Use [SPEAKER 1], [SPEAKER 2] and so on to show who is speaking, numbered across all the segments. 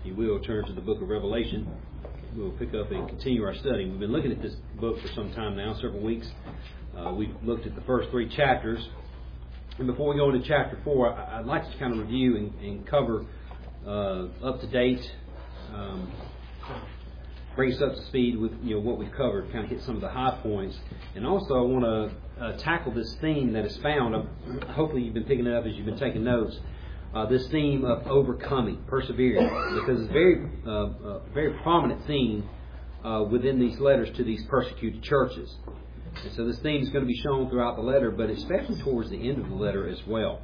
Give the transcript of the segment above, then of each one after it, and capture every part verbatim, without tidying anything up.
[SPEAKER 1] If you will, turn to the book of Revelation. We'll pick up and continue our study. We've been looking at this book for some time now, several weeks. Uh, we've looked at the first three chapters. And before we go into chapter four, I'd like to kind of review and, and cover uh, up to date, um, bring us up to speed with you know what we've covered, kind of hit some of the high points. And also I want to uh, tackle this theme that is found. Uh, hopefully you've been picking it up as you've been taking notes. Uh, this theme of overcoming, persevering, because it's a very, uh, uh, very prominent theme uh, within these letters to these persecuted churches. And so this theme is going to be shown throughout the letter, but especially towards the end of the letter as well.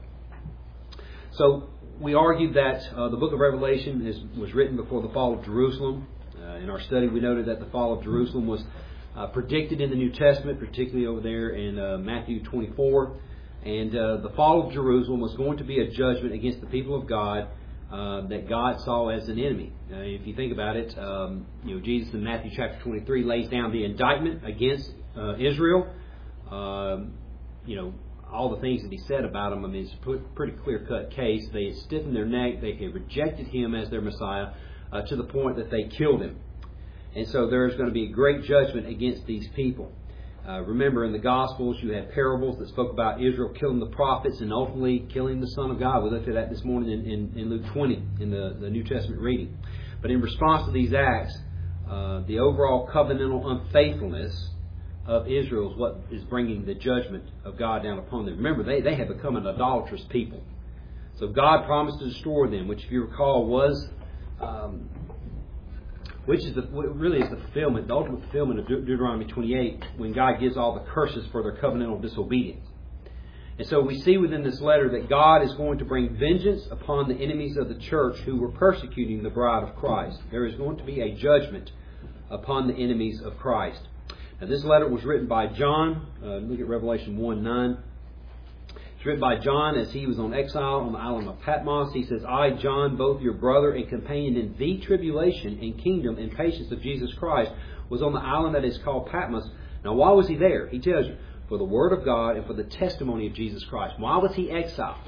[SPEAKER 1] So we argued that uh, the book of Revelation is, was written before the fall of Jerusalem. Uh, in our study, we noted that the fall of Jerusalem was uh, predicted in the New Testament, particularly over there in uh, Matthew twenty-four. And uh, the fall of Jerusalem was going to be a judgment against the people of God uh, that God saw as an enemy. Uh, if you think about it, um, you know, Jesus in Matthew chapter twenty-three lays down the indictment against uh, Israel. Um, you know, all the things that he said about them, I mean, it's a pretty clear-cut case. They had stiffened their neck. They had rejected him as their Messiah uh, to the point that they killed him. And so there's going to be a great judgment against these people. Uh, remember, in the Gospels, you had parables that spoke about Israel killing the prophets and ultimately killing the Son of God. We looked at that this morning in, in, in Luke twenty, in the, the New Testament reading. But in response to these acts, uh, the overall covenantal unfaithfulness of Israel is what is bringing the judgment of God down upon them. Remember, they, they have become an idolatrous people. So God promised to destroy them, which, if you recall, was... Um, Which is the, really is the fulfillment, the ultimate fulfillment of De- Deuteronomy twenty-eight, when God gives all the curses for their covenantal disobedience. And so we see within this letter that God is going to bring vengeance upon the enemies of the church who were persecuting the bride of Christ. There is going to be a judgment upon the enemies of Christ. Now, this letter was written by John. Uh, look at Revelation one nine. It's written by John as he was on exile on the island of Patmos. He says, I, John, both your brother and companion in the tribulation and kingdom and patience of Jesus Christ, was on the island that is called Patmos. Now, why was he there? He tells you, for the word of God and for the testimony of Jesus Christ. Why was he exiled?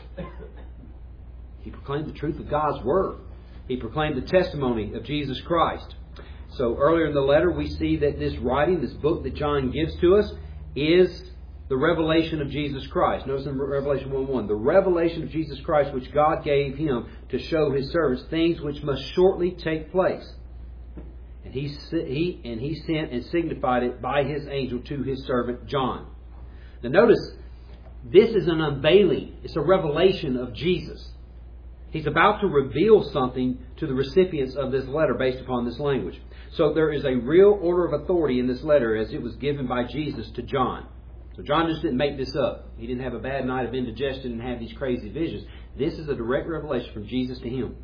[SPEAKER 1] He proclaimed the truth of God's word. He proclaimed the testimony of Jesus Christ. So earlier in the letter, we see that this writing, this book that John gives to us, is the revelation of Jesus Christ. Notice in Revelation one one, the revelation of Jesus Christ which God gave him to show his servants things which must shortly take place. And he, he, and he sent and signified it by his angel to his servant John. Now notice, this is an unveiling. It's a revelation of Jesus. He's about to reveal something to the recipients of this letter based upon this language. So there is a real order of authority in this letter as it was given by Jesus to John. So John just didn't make this up. He didn't have a bad night of indigestion and have these crazy visions. This is a direct revelation from Jesus to him.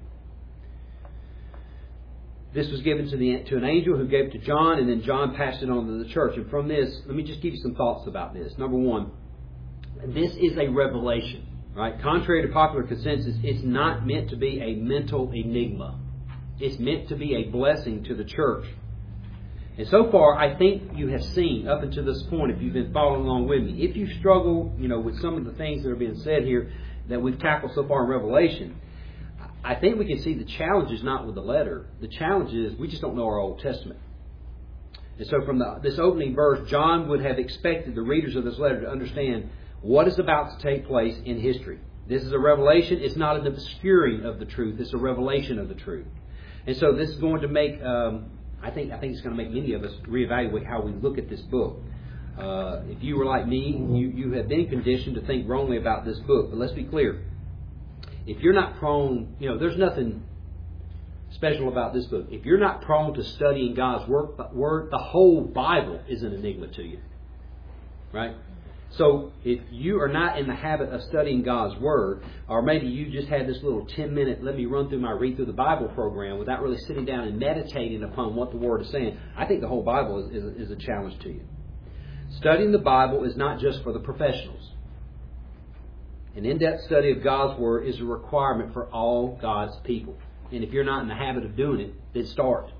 [SPEAKER 1] This was given to the to an angel who gave it to John, and then John passed it on to the church. And from this, let me just give you some thoughts about this. Number one, this is a revelation. Right? Contrary to popular consensus, it's not meant to be a mental enigma. It's meant to be a blessing to the church. And so far, I think you have seen, up until this point, if you've been following along with me, if you struggle, you know, with some of the things that are being said here that we've tackled so far in Revelation, I think we can see the challenge is not with the letter. The challenge is we just don't know our Old Testament. And so from the, this opening verse, John would have expected the readers of this letter to understand what is about to take place in history. This is a revelation. It's not an obscuring of the truth. It's a revelation of the truth. And so this is going to make... Um, I think I think it's going to make many of us reevaluate how we look at this book. Uh, if you were like me, you, you have been conditioned to think wrongly about this book. But let's be clear. If you're not prone, you know, there's nothing special about this book. If you're not prone to studying God's word, word the whole Bible is an enigma to you. Right? So if you are not in the habit of studying God's Word, or maybe you just had this little ten minute, let me run through my read through the Bible program without really sitting down and meditating upon what the Word is saying, I think the whole Bible is, is, is a challenge to you. Studying the Bible is not just for the professionals. An in-depth study of God's Word is a requirement for all God's people. And if you're not in the habit of doing it, then start.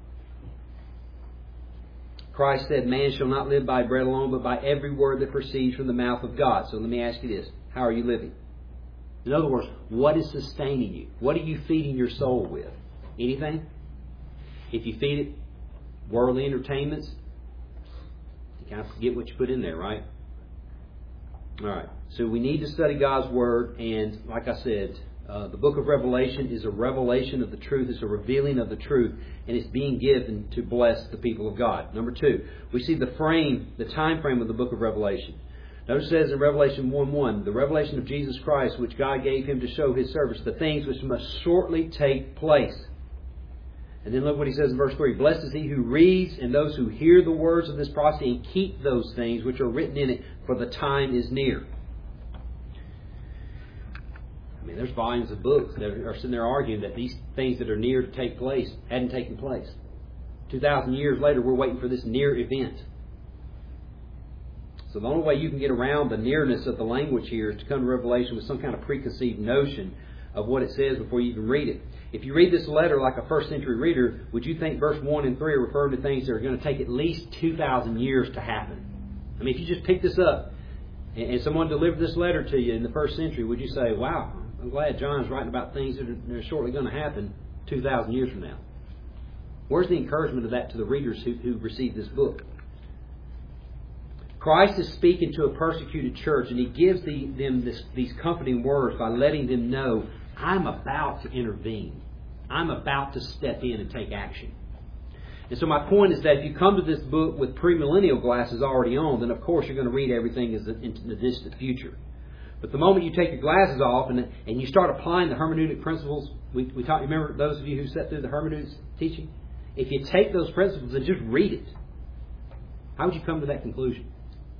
[SPEAKER 1] Christ said, man shall not live by bread alone, but by every word that proceeds from the mouth of God. So let me ask you this. How are you living? In other words, what is sustaining you? What are you feeding your soul with? Anything? If you feed it worldly entertainments, you kind of forget what you put in there, right? All right. So we need to study God's Word, and like I said, uh, the book of Revelation is a revelation of the truth. It's a revealing of the truth, and it's being given to bless the people of God. Number two, we see the frame, the time frame of the book of Revelation. Notice it says in Revelation one one, the revelation of Jesus Christ, which God gave Him to show His servants, the things which must shortly take place. And then look what He says in verse three. Blessed is he who reads and those who hear the words of this prophecy and keep those things which are written in it, for the time is near. I mean, there's volumes of books that are sitting there arguing that these things that are near to take place hadn't taken place. two thousand years later, we're waiting for this near event. So the only way you can get around the nearness of the language here is to come to Revelation with some kind of preconceived notion of what it says before you even read it. If you read this letter like a first century reader, would you think verse one and three are referring to things that are going to take at least two thousand years to happen? I mean, if you just pick this up and someone delivered this letter to you in the first century, would you say, wow, I'm glad John's writing about things that are shortly going to happen two thousand years from now? Where's the encouragement of that to the readers who, who received this book? Christ is speaking to a persecuted church, and He gives the, them this, these comforting words by letting them know, I'm about to intervene. I'm about to step in and take action. And so my point is that if you come to this book with premillennial glasses already on, then of course you're going to read everything as into the distant future. But the moment you take your glasses off and, and you start applying the hermeneutic principles, we, we talked, remember those of you who sat through the hermeneutics teaching? If you take those principles and just read it, how would you come to that conclusion?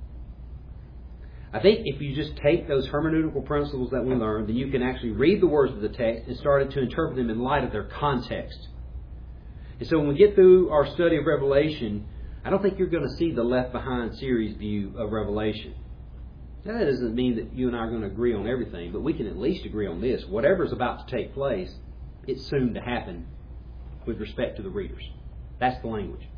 [SPEAKER 1] I think if you just take those hermeneutical principles that we learned, then you can actually read the words of the text and start to interpret them in light of their context. And so when we get through our study of Revelation, I don't think you're going to see the Left Behind series view of Revelation. Now, that doesn't mean that you and I are going to agree on everything, but we can at least agree on this. Whatever's about to take place, it's soon to happen with respect to the readers. That's the language.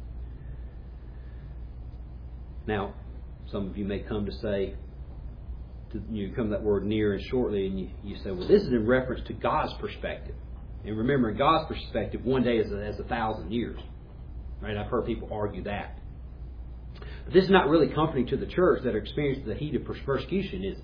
[SPEAKER 1] Now, some of you may come to say, to, you come to that word near and shortly, and you, you say, well, this is in reference to God's perspective. And remember, in God's perspective, one day is a, is a thousand years. Right? I've heard people argue that. But this is not really comforting to the church that are experiencing the heat of persecution, is it?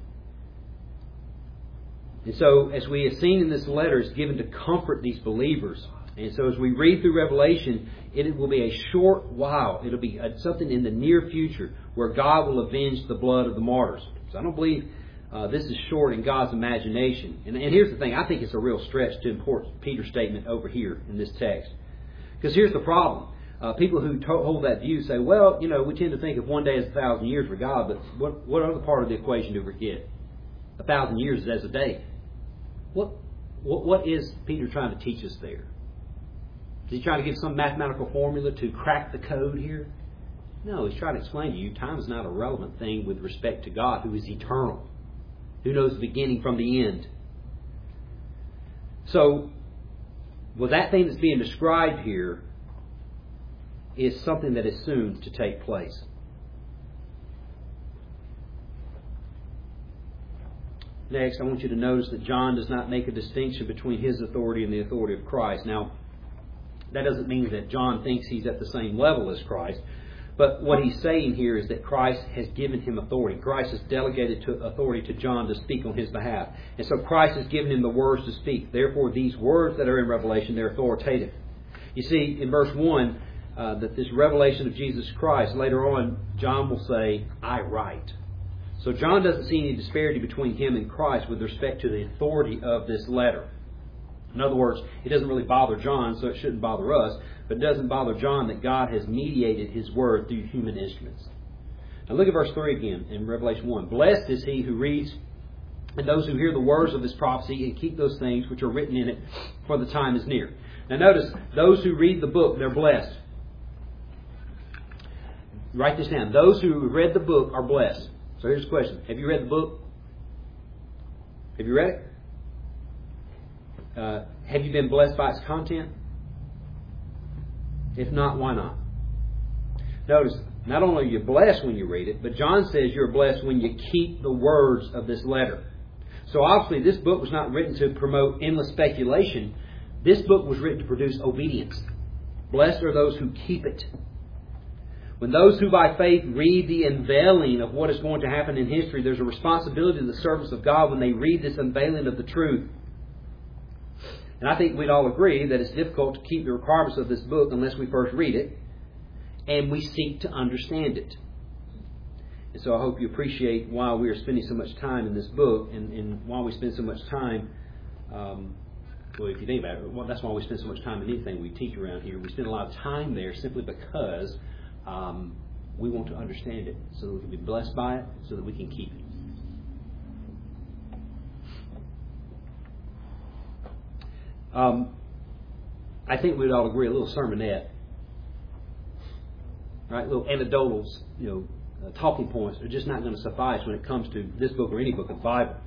[SPEAKER 1] And so, as we have seen in this letter, it's given to comfort these believers. And so as we read through Revelation, it will be a short while. It'll be something in the near future where God will avenge the blood of the martyrs. So I don't believe uh, this is short in God's imagination. And, and here's the thing. I think it's a real stretch to import Peter's statement over here in this text. Because here's the problem. Uh, people who to- hold that view say, well, you know, we tend to think of one day as a thousand years for God, but what, what other part of the equation do we forget? A thousand years is as a day. What, what, what is Peter trying to teach us there? Is he trying to give some mathematical formula to crack the code here? No, he's trying to explain to you time is not a relevant thing with respect to God, who is eternal, who knows the beginning from the end. So, well, that thing that's being described here is something that is soon to take place. Next, I want you to notice that John does not make a distinction between his authority and the authority of Christ. Now, that doesn't mean that John thinks he's at the same level as Christ. But what he's saying here is that Christ has given him authority. Christ has delegated to authority to John to speak on his behalf. And so Christ has given him the words to speak. Therefore, these words that are in Revelation, they're authoritative. You see, in verse one, uh, that this revelation of Jesus Christ, later on, John will say, I write. So John doesn't see any disparity between him and Christ with respect to the authority of this letter. In other words, it doesn't really bother John, so it shouldn't bother us. But it doesn't bother John that God has mediated His Word through human instruments. Now look at verse three again in Revelation one. Blessed is he who reads and those who hear the words of this prophecy and keep those things which are written in it, for the time is near. Now notice, those who read the book, they're blessed. Write this down. Those who read the book are blessed. So here's the question. Have you read the book? Have you read it? Uh, have you been blessed by its content? If not, why not? Notice, not only are you blessed when you read it, but John says you're blessed when you keep the words of this letter. So obviously this book was not written to promote endless speculation, This book was written to produce obedience. Blessed are those who keep it. When those who by faith read the unveiling of what is going to happen in history, there's a responsibility to the servants of God when they read this unveiling of the truth. And I think we'd all agree that it's difficult to keep the requirements of this book unless we first read it and we seek to understand it. And so I hope you appreciate why we are spending so much time in this book, and, and why we spend so much time, um, well, if you think about it, well, that's why we spend so much time in anything we teach around here. We spend a lot of time there simply because um, we want to understand it so that we can be blessed by it, so that we can keep it. Um, I think we'd all agree a little sermonette, right? Little anecdotals, you know, uh, talking points are just not going to suffice when it comes to this book or any book of the Bible.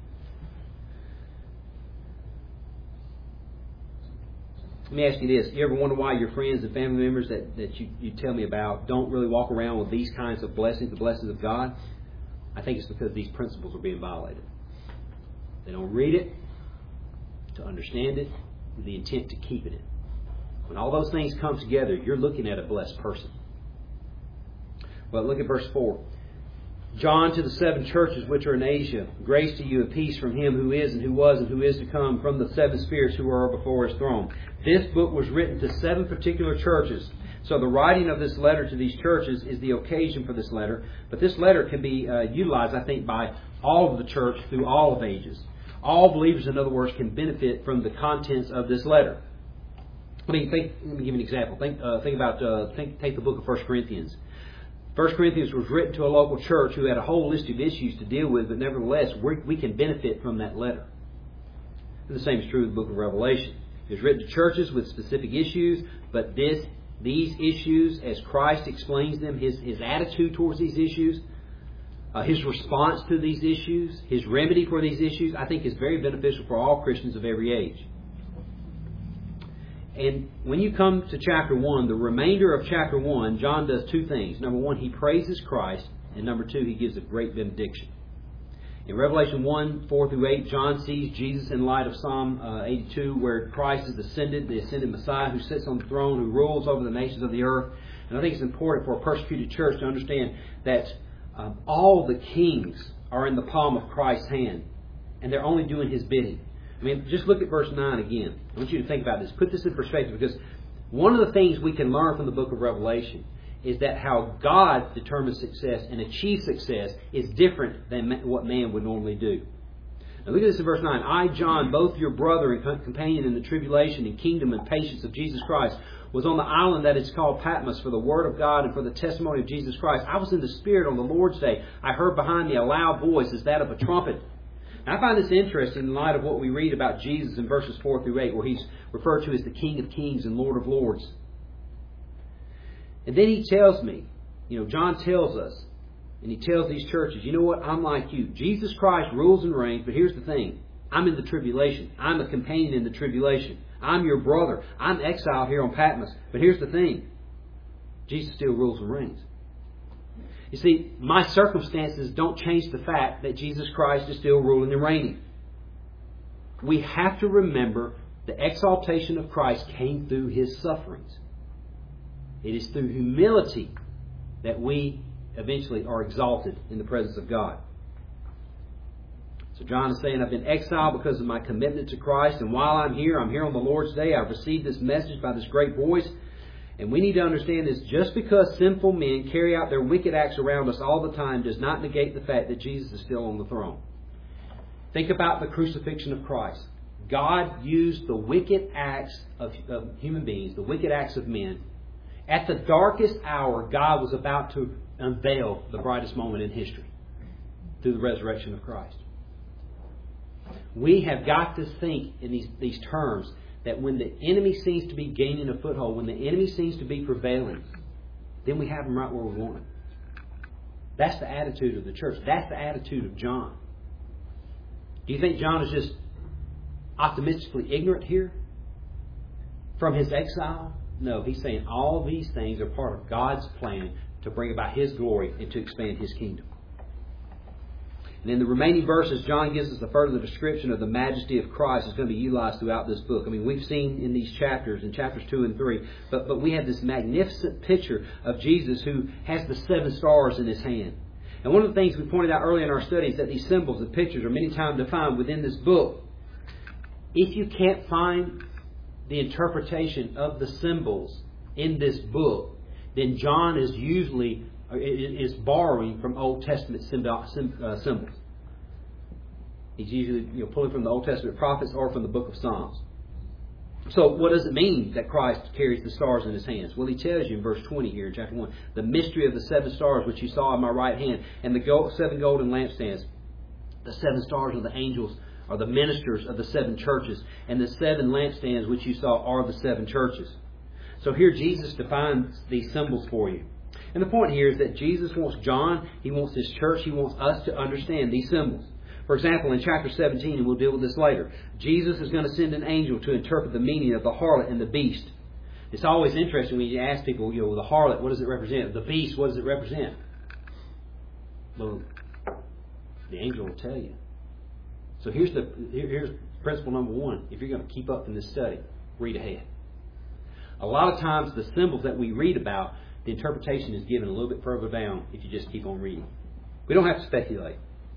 [SPEAKER 1] Let me ask you this. You ever wonder why your friends and family members that, that you, you tell me about don't really walk around with these kinds of blessings, the blessings of God? I think it's because these principles are being violated. They don't read it to understand it with the intent to keep it. When all those things come together, you're looking at a blessed person. Well, look at verse four. John, to the seven churches which are in Asia, grace to you and peace from Him who is and who was and who is to come, from the seven spirits who are before His throne. This book was written to seven particular churches. So the writing of this letter to these churches is the occasion for this letter. But this letter can be uh, utilized, I think, by all of the church through all of ages. All believers, in other words, can benefit from the contents of this letter. I mean, think, let me give you an example. Think, uh, think about, uh, think, take the book of First Corinthians. First Corinthians was written to a local church who had a whole list of issues to deal with, but nevertheless, we, we can benefit from that letter. And the same is true of the book of Revelation. It was written to churches with specific issues, but this, these issues, as Christ explains them, His, His attitude towards these issues, Uh, his response to these issues, His remedy for these issues, I think is very beneficial for all Christians of every age. And when you come to chapter one, the remainder of chapter one, John does two things. Number one, he praises Christ. And number two, he gives a great benediction. In Revelation one, four through eight, John sees Jesus in light of Psalm uh, eighty-two, where Christ is ascended, the ascended Messiah who sits on the throne, who rules over the nations of the earth. And I think it's important for a persecuted church to understand that Um, all the kings are in the palm of Christ's hand, and they're only doing His bidding. I mean, just look at verse nine again. I want you to think about this. Put this in perspective, because one of the things we can learn from the book of Revelation is that how God determines success and achieves success is different than what man would normally do. Now look at this in verse nine. I, John, both your brother and companion in the tribulation and kingdom and patience of Jesus Christ, was on the island that is called Patmos for the word of God and for the testimony of Jesus Christ. I was in the Spirit on the Lord's day. I heard behind me a loud voice as that of a trumpet. Now, I find this interesting in light of what we read about Jesus in verses four through eight, where He's referred to as the King of Kings and Lord of Lords. And then He tells me, you know, John tells us, and he tells these churches, you know what, I'm like you. Jesus Christ rules and reigns, but here's the thing. I'm in the tribulation. I'm a companion in the tribulation. I'm your brother. I'm exiled here on Patmos. But here's the thing. Jesus still rules and reigns. You see, my circumstances don't change the fact that Jesus Christ is still ruling and reigning. We have to remember the exaltation of Christ came through His sufferings. It is through humility that we eventually are exalted in the presence of God. So John is saying, I've been exiled because of my commitment to Christ, and while I'm here, I'm here on the Lord's day. I've received this message by this great voice. And we need to understand this. Just because sinful men carry out their wicked acts around us all the time does not negate the fact that Jesus is still on the throne. Think about the crucifixion of Christ. God used the wicked acts of, of human beings, the wicked acts of men. At the darkest hour, God was about to unveil the brightest moment in history through the resurrection of Christ. We have got to think in these, these terms that when the enemy seems to be gaining a foothold, when the enemy seems to be prevailing, then we have him right where we want him. That's the attitude of the church. That's the attitude of John. Do you think John is just optimistically ignorant here from his exile? No, he's saying all these things are part of God's plan to bring about His glory and to expand His kingdom. And in the remaining verses, John gives us a further description of the majesty of Christ that's going to be utilized throughout this book. I mean, we've seen in these chapters, in chapters two and three, but, but we have this magnificent picture of Jesus who has the seven stars in His hand. And one of the things we pointed out earlier in our study is that these symbols and pictures are many times defined within this book. If you can't find the interpretation of the symbols in this book, then John is usually is borrowing from Old Testament symbols. He's usually you know, pulling from the Old Testament prophets or from the book of Psalms. So what does it mean that Christ carries the stars in His hands? Well, He tells you in verse twenty here in chapter one, the mystery of the seven stars which you saw in my right hand, and the gold, seven golden lampstands. The seven stars are the angels, are the ministers of the seven churches, and the seven lampstands which you saw are the seven churches. So here Jesus defines these symbols for you. And the point here is that Jesus wants John, He wants His church, He wants us to understand these symbols. For example, in chapter seventeen, and we'll deal with this later, Jesus is going to send an angel to interpret the meaning of the harlot and the beast. It's always interesting when you ask people, you know, the harlot, what does it represent? The beast, what does it represent? Well, the angel will tell you. So here's the here's principle number one. If you're going to keep up in this study, read ahead. A lot of times the symbols that we read about, the interpretation is given a little bit further down if you just keep on reading. We don't have to speculate.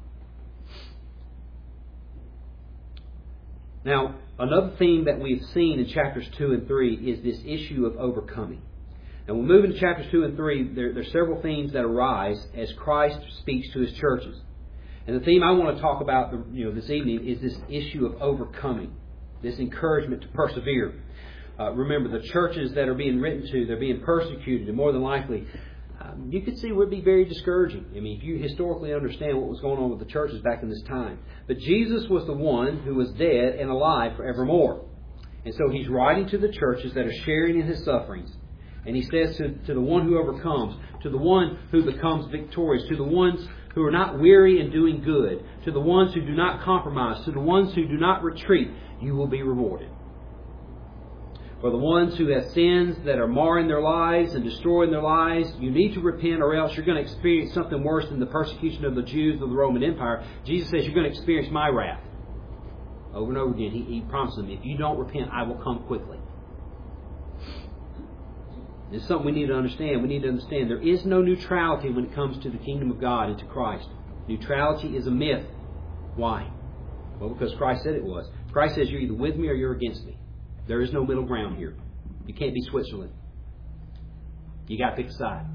[SPEAKER 1] Now, another theme that we've seen in chapters two and three is this issue of overcoming. And we'll move into chapters two and three. There, there are several themes that arise as Christ speaks to His churches. And the theme I want to talk about you know, this evening is this issue of overcoming, this encouragement to persevere. Uh, remember, the churches that are being written to, they're being persecuted, and more than likely, um, you could see it would be very discouraging. I mean, if you historically understand what was going on with the churches back in this time. But Jesus was the one who was dead and alive forevermore. And so He's writing to the churches that are sharing in His sufferings. And He says to, to the one who overcomes, to the one who becomes victorious, to the ones who are not weary in doing good, to the ones who do not compromise, to the ones who do not retreat, you will be rewarded. For the ones who have sins that are marring their lives and destroying their lives, you need to repent or else you're going to experience something worse than the persecution of the Jews of the Roman Empire. Jesus says you're going to experience my wrath. Over and over again, He, he promises them, if you don't repent, I will come quickly. It's something we need to understand. We need to understand there is no neutrality when it comes to the kingdom of God and to Christ. Neutrality is a myth. Why? Well, because Christ said it was. Christ says you're either with me or you're against me. There is no middle ground here. You can't be Switzerland. You got to pick a side.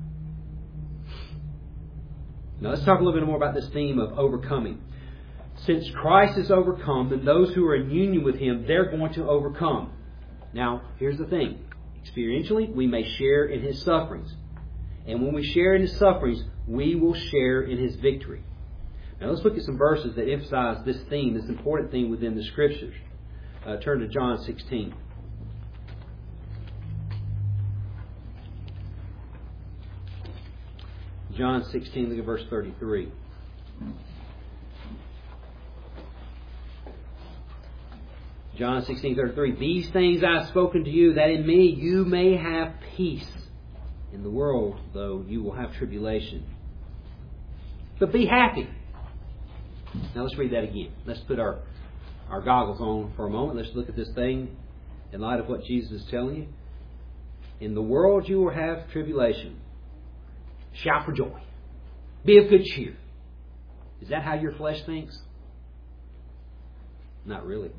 [SPEAKER 1] Now let's talk a little bit more about this theme of overcoming. Since Christ is overcome, then those who are in union with Him, they're going to overcome. Now, here's the thing. Experientially, we may share in His sufferings. And when we share in His sufferings, we will share in His victory. Now let's look at some verses that emphasize this theme, this important theme within the Scriptures. Uh, turn to John sixteen. John sixteen, look at verse thirty-three. John sixteen, thirty-three. These things I have spoken to you, that in me you may have peace. In the world, though, you will have tribulation. But be happy. Now let's read that again. Let's put our Our goggles on for a moment. Let's look at this thing in light of what Jesus is telling you. In the world you will have tribulation. Shout for joy. Be of good cheer. Is that how your flesh thinks? Not really.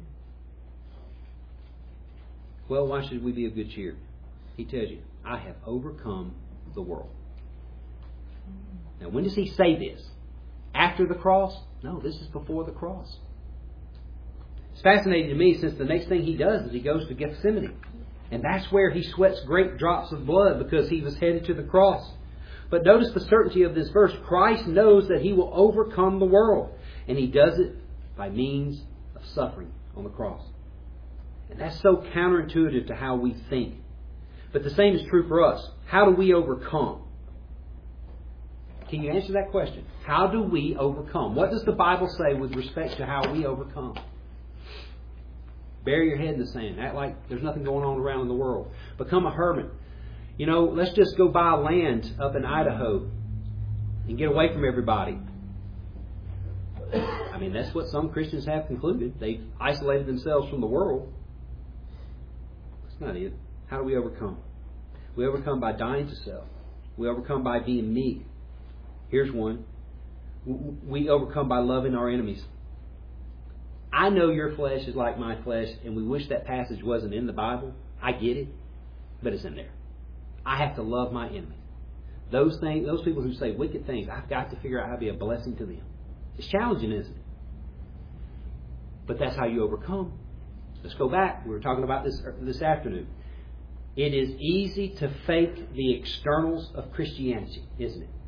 [SPEAKER 1] Well, why should we be of good cheer? He tells you, I have overcome the world. Now, when does He say this? After the cross? No, this is before the cross. It's fascinating to me since the next thing He does is He goes to Gethsemane. And that's where He sweats great drops of blood because He was headed to the cross. But notice the certainty of this verse. Christ knows that He will overcome the world. And He does it by means of suffering on the cross. And that's so counterintuitive to how we think. But the same is true for us. How do we overcome? Can you answer that question? How do we overcome? What does the Bible say with respect to how we overcome? Bury your head in the sand. Act like there's nothing going on around in the world. Become a hermit. You know, let's just go buy land up in Idaho and get away from everybody. I mean, that's what some Christians have concluded. They've isolated themselves from the world. That's not it. How do we overcome? We overcome by dying to self. We overcome by being meek. Here's one. We overcome by loving our enemies. I know your flesh is like my flesh, and we wish that passage wasn't in the Bible. I get it, but it's in there. I have to love my enemies. Those things, those people who say wicked things, I've got to figure out how to be a blessing to them. It's challenging, isn't it? But that's how you overcome. Let's go back. We were talking about this this afternoon. It is easy to fake the externals of Christianity, isn't it?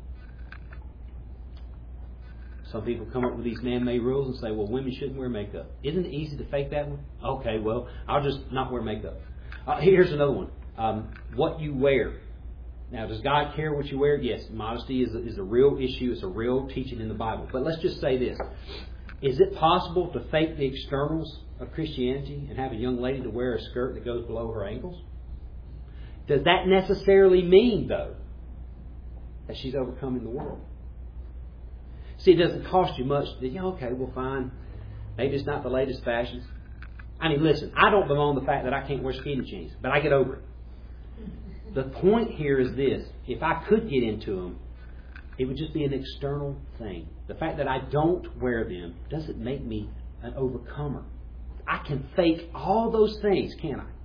[SPEAKER 1] Some people come up with these man-made rules and say, well, women shouldn't wear makeup. Isn't it easy to fake that one? Okay, well, I'll just not wear makeup. Uh, here's another one. Um, what you wear. Now, does God care what you wear? Yes, modesty is a, is a real issue. It's a real teaching in the Bible. But let's just say this. Is it possible to fake the externals of Christianity and have a young lady to wear a skirt that goes below her ankles? Does that necessarily mean, though, that she's overcoming the world? See, it doesn't cost you much. To, yeah, okay, well, fine. Maybe it's not the latest fashions. I mean, listen, I don't bemoan the fact that I can't wear skinny jeans, but I get over it. The point here is this. If I could get into them, it would just be an external thing. The fact that I don't wear them doesn't make me an overcomer. I can fake all those things, can't I?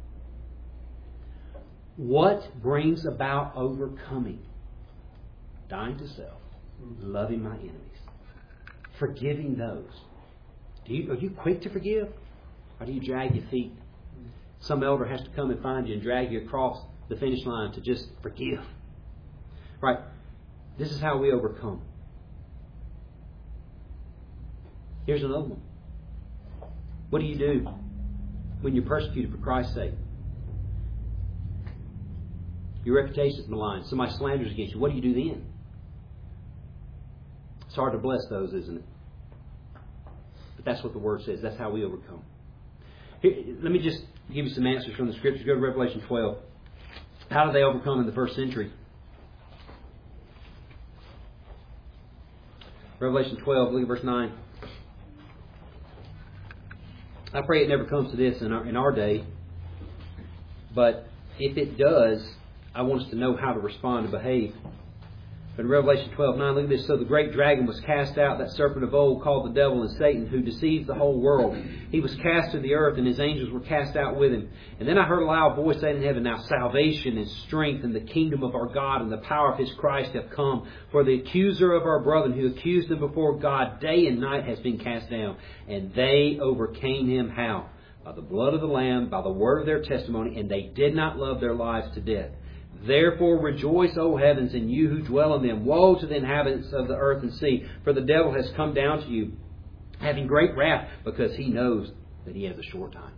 [SPEAKER 1] What brings about overcoming? Dying to self. Loving my enemies. Forgiving those. Do you, are you quick to forgive? Or do you drag your feet? Some elder has to come and find you and drag you across the finish line to just forgive. Right? This is how we overcome. Here's another one. What do you do when you're persecuted for Christ's sake? Your reputation is maligned. Somebody slanders against you. What do you do then? It's hard to bless those, isn't it? But that's what the Word says. That's how we overcome. Here, let me just give you some answers from the Scriptures. Go to Revelation twelve. How did they overcome in the first century? Revelation twelve, look at verse nine. I pray it never comes to this in our, in our day. But if it does, I want us to know how to respond and behave. But in Revelation twelve nine, look at this. So the great dragon was cast out, that serpent of old called the devil and Satan, who deceives the whole world. He was cast to the earth, and his angels were cast out with him. And then I heard a loud voice saying in heaven, now salvation and strength and the kingdom of our God and the power of His Christ have come. For the accuser of our brethren, who accused them before God day and night, has been cast down. And they overcame him how? By the blood of the Lamb, by the word of their testimony, and they did not love their lives to death. Therefore rejoice, O heavens, and you who dwell in them. Woe to the inhabitants of the earth and sea, for the devil has come down to you, having great wrath, because he knows that he has a short time.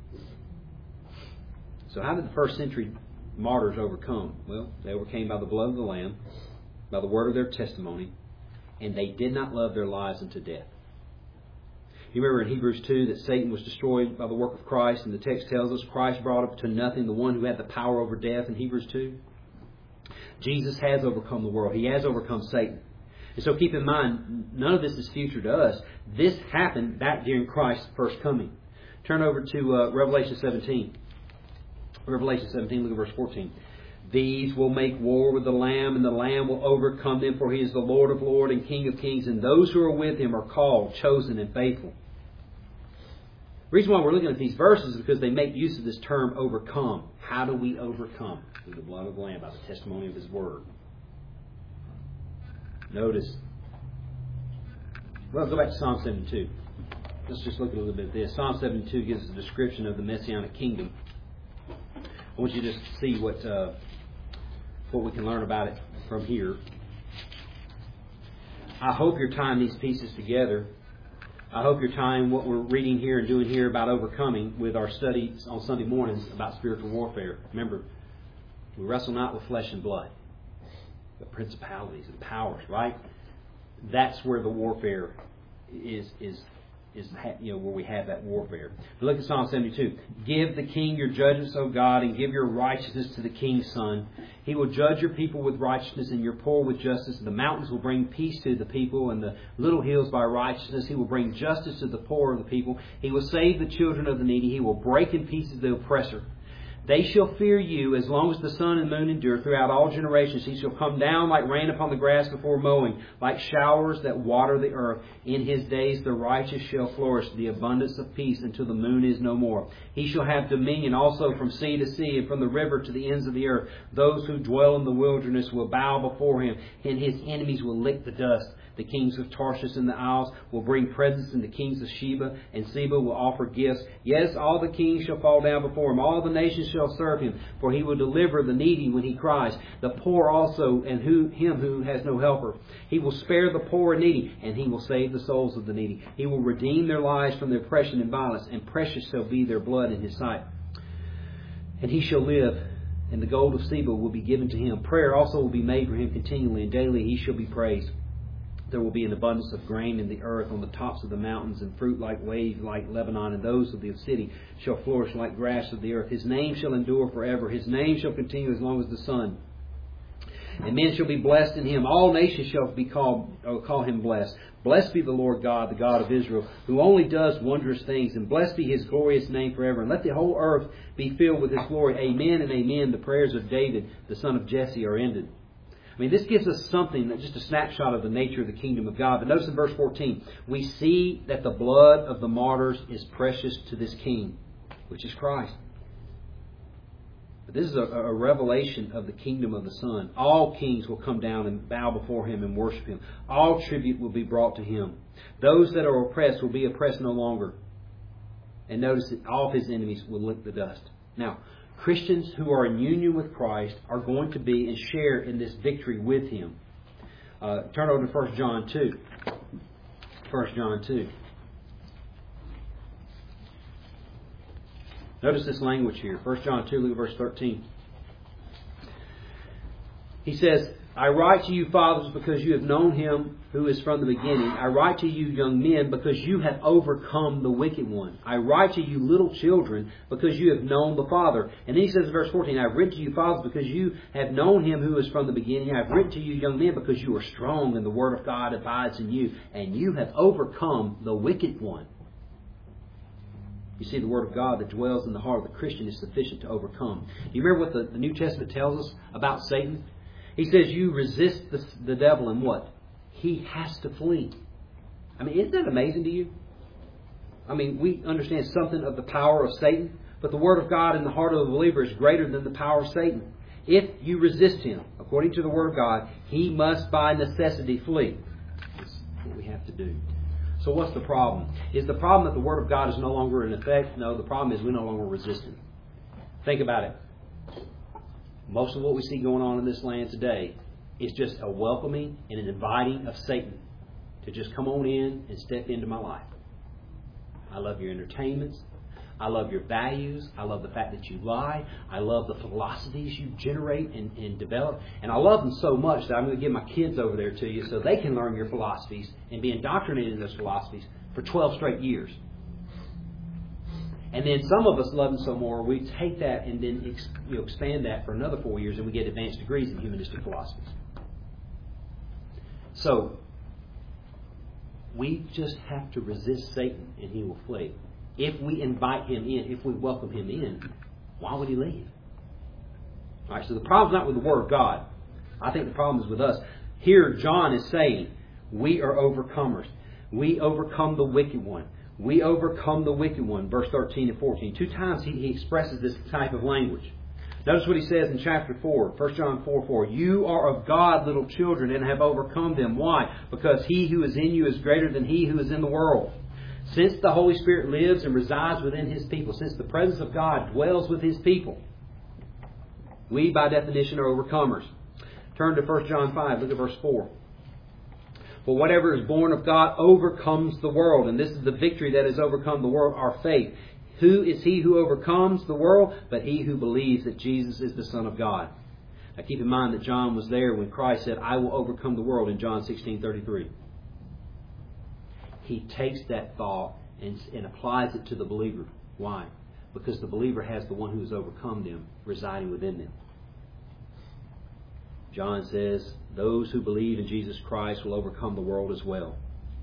[SPEAKER 1] So how did the first century martyrs overcome? Well, they overcame by the blood of the Lamb, by the word of their testimony, and they did not love their lives unto death. You remember in Hebrews two that Satan was destroyed by the work of Christ, and the text tells us Christ brought up to nothing the one who had the power over death in Hebrews two. Jesus has overcome the world. He has overcome Satan. And so keep in mind, none of this is future to us. This happened back during Christ's first coming. Turn over to uh, Revelation seventeen. Revelation seventeen, look at verse fourteen. These will make war with the Lamb, and the Lamb will overcome them, for He is the Lord of lords and King of kings, and those who are with Him are called, chosen, and faithful. The reason why we're looking at these verses is because they make use of this term overcome. How do we overcome? Through the blood of the Lamb, by the testimony of His word. Notice. Well, go back to Psalm seventy-two. Let's just look at a little bit at this. Psalm seventy-two gives us a description of the Messianic kingdom. I want you to just see what uh, what we can learn about it from here. I hope you're tying these pieces together. I hope you're tying what we're reading here and doing here about overcoming with our studies on Sunday mornings about spiritual warfare. Remember, we wrestle not with flesh and blood, but principalities and powers, right? That's where the warfare is is is, you know, where we have that warfare. But look at Psalm seventy-two. Give the king your judgments, O God, and give your righteousness to the king's son. He will judge your people with righteousness and your poor with justice. The mountains will bring peace to the people, and the little hills by righteousness. He will bring justice to the poor of the people. He will save the children of the needy. He will break in pieces the oppressor. They shall fear you as long as the sun and moon endure. Throughout all generations he shall come down like rain upon the grass before mowing, like showers that water the earth. In his days the righteous shall flourish, the abundance of peace until the moon is no more. He shall have dominion also from sea to sea and from the river to the ends of the earth. Those who dwell in the wilderness will bow before him, and his enemies will lick the dust. The kings of Tarshish and the isles will bring presents, and the kings of Sheba and Seba will offer gifts. Yes, all the kings shall fall down before him. All the nations shall serve him, for he will deliver the needy when he cries, the poor also, and who, him who has no helper. He will spare the poor and needy, and he will save the souls of the needy. He will redeem their lives from their oppression and violence, and precious shall be their blood in his sight. And he shall live, and the gold of Seba will be given to him. Prayer also will be made for him continually, and daily he shall be praised. There will be an abundance of grain in the earth on the tops of the mountains, and fruit like waves like Lebanon, and those of the city shall flourish like grass of the earth. His name shall endure forever. His name shall continue as long as the sun. And men shall be blessed in him. All nations shall be called, or call him blessed. Blessed be the Lord God, the God of Israel, who only does wondrous things. And blessed be his glorious name forever. And let the whole earth be filled with his glory. Amen and amen. The prayers of David, the son of Jesse, are ended. I mean, this gives us something, just a snapshot of the nature of the kingdom of God. But notice in verse fourteen, we see that the blood of the martyrs is precious to this king, which is Christ. But this is a, a revelation of the kingdom of the Son. All kings will come down and bow before him and worship him. All tribute will be brought to him. Those that are oppressed will be oppressed no longer. And notice that all of his enemies will lick the dust. Now, Christians who are in union with Christ are going to be and share in this victory with him. Uh, turn over to First John two. First John two. Notice this language here. First John two, look at verse thirteen. He says, I write to you, fathers, because you have known him who is from the beginning. I write to you, young men, because you have overcome the wicked one. I write to you, little children, because you have known the Father. And then he says in verse fourteen, I have written to you, fathers, because you have known him who is from the beginning. I have written to you, young men, because you are strong, and the word of God abides in you, and you have overcome the wicked one. You see, the Word of God that dwells in the heart of the Christian is sufficient to overcome. Do you remember what the, the New Testament tells us about Satan? He says you resist the, the devil and what? He has to flee. I mean, isn't that amazing to you? I mean, we understand something of the power of Satan, but the Word of God in the heart of the believer is greater than the power of Satan. If you resist him, according to the Word of God, he must by necessity flee. That's what we have to do. So what's the problem? Is the problem that the Word of God is no longer in effect? No, the problem is we no longer resist Him. Think about it. Most of what we see going on in this land today is just a welcoming and an inviting of Satan to just come on in and step into my life. I love your entertainments. I love your values. I love the fact that you lie. I love the philosophies you generate and, and develop. And I love them so much that I'm going to give my kids over there to you so they can learn your philosophies and be indoctrinated in those philosophies for twelve straight years. And then some of us love them so more, we take that and then ex, you know, expand that for another four years and we get advanced degrees in humanistic philosophies. So, we just have to resist Satan and he will flee. If we invite him in, if we welcome him in, why would he leave? All right, so the problem's not with the Word of God. I think the problem is with us. Here, John is saying, we are overcomers. We overcome the wicked one. We overcome the wicked one. Verse thirteen and fourteen. Two times he, he expresses this type of language. Notice what he says in chapter four, First John four four. You are of God, little children, and have overcome them. Why? Because he who is in you is greater than he who is in the world. Since the Holy Spirit lives and resides within His people, since the presence of God dwells with His people, we, by definition, are overcomers. Turn to First John five, look at verse four. For whatever is born of God overcomes the world. And this is the victory that has overcome the world, our faith. Who is he who overcomes the world? But he who believes that Jesus is the Son of God. Now keep in mind that John was there when Christ said, I will overcome the world in John sixteen thirty-three. He takes that thought and, and applies it to the believer. Why? Because the believer has the one who has overcome them residing within them. John says, those who believe in Jesus Christ will overcome the world as well.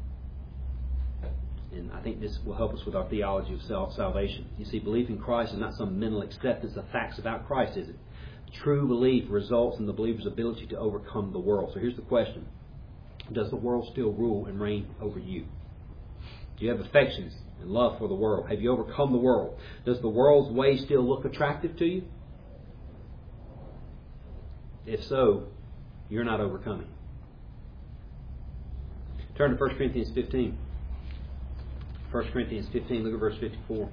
[SPEAKER 1] And I think this will help us with our theology of self-salvation. You see, belief in Christ is not some mental acceptance of facts about Christ, is it? True belief results in the believer's ability to overcome the world. So here's the question. Does the world still rule and reign over you? Do you have affections and love for the world? Have you overcome the world? Does the world's way still look attractive to you? If so, you're not overcoming. Turn to First Corinthians fifteen. First Corinthians fifteen, look at verse fifty-four.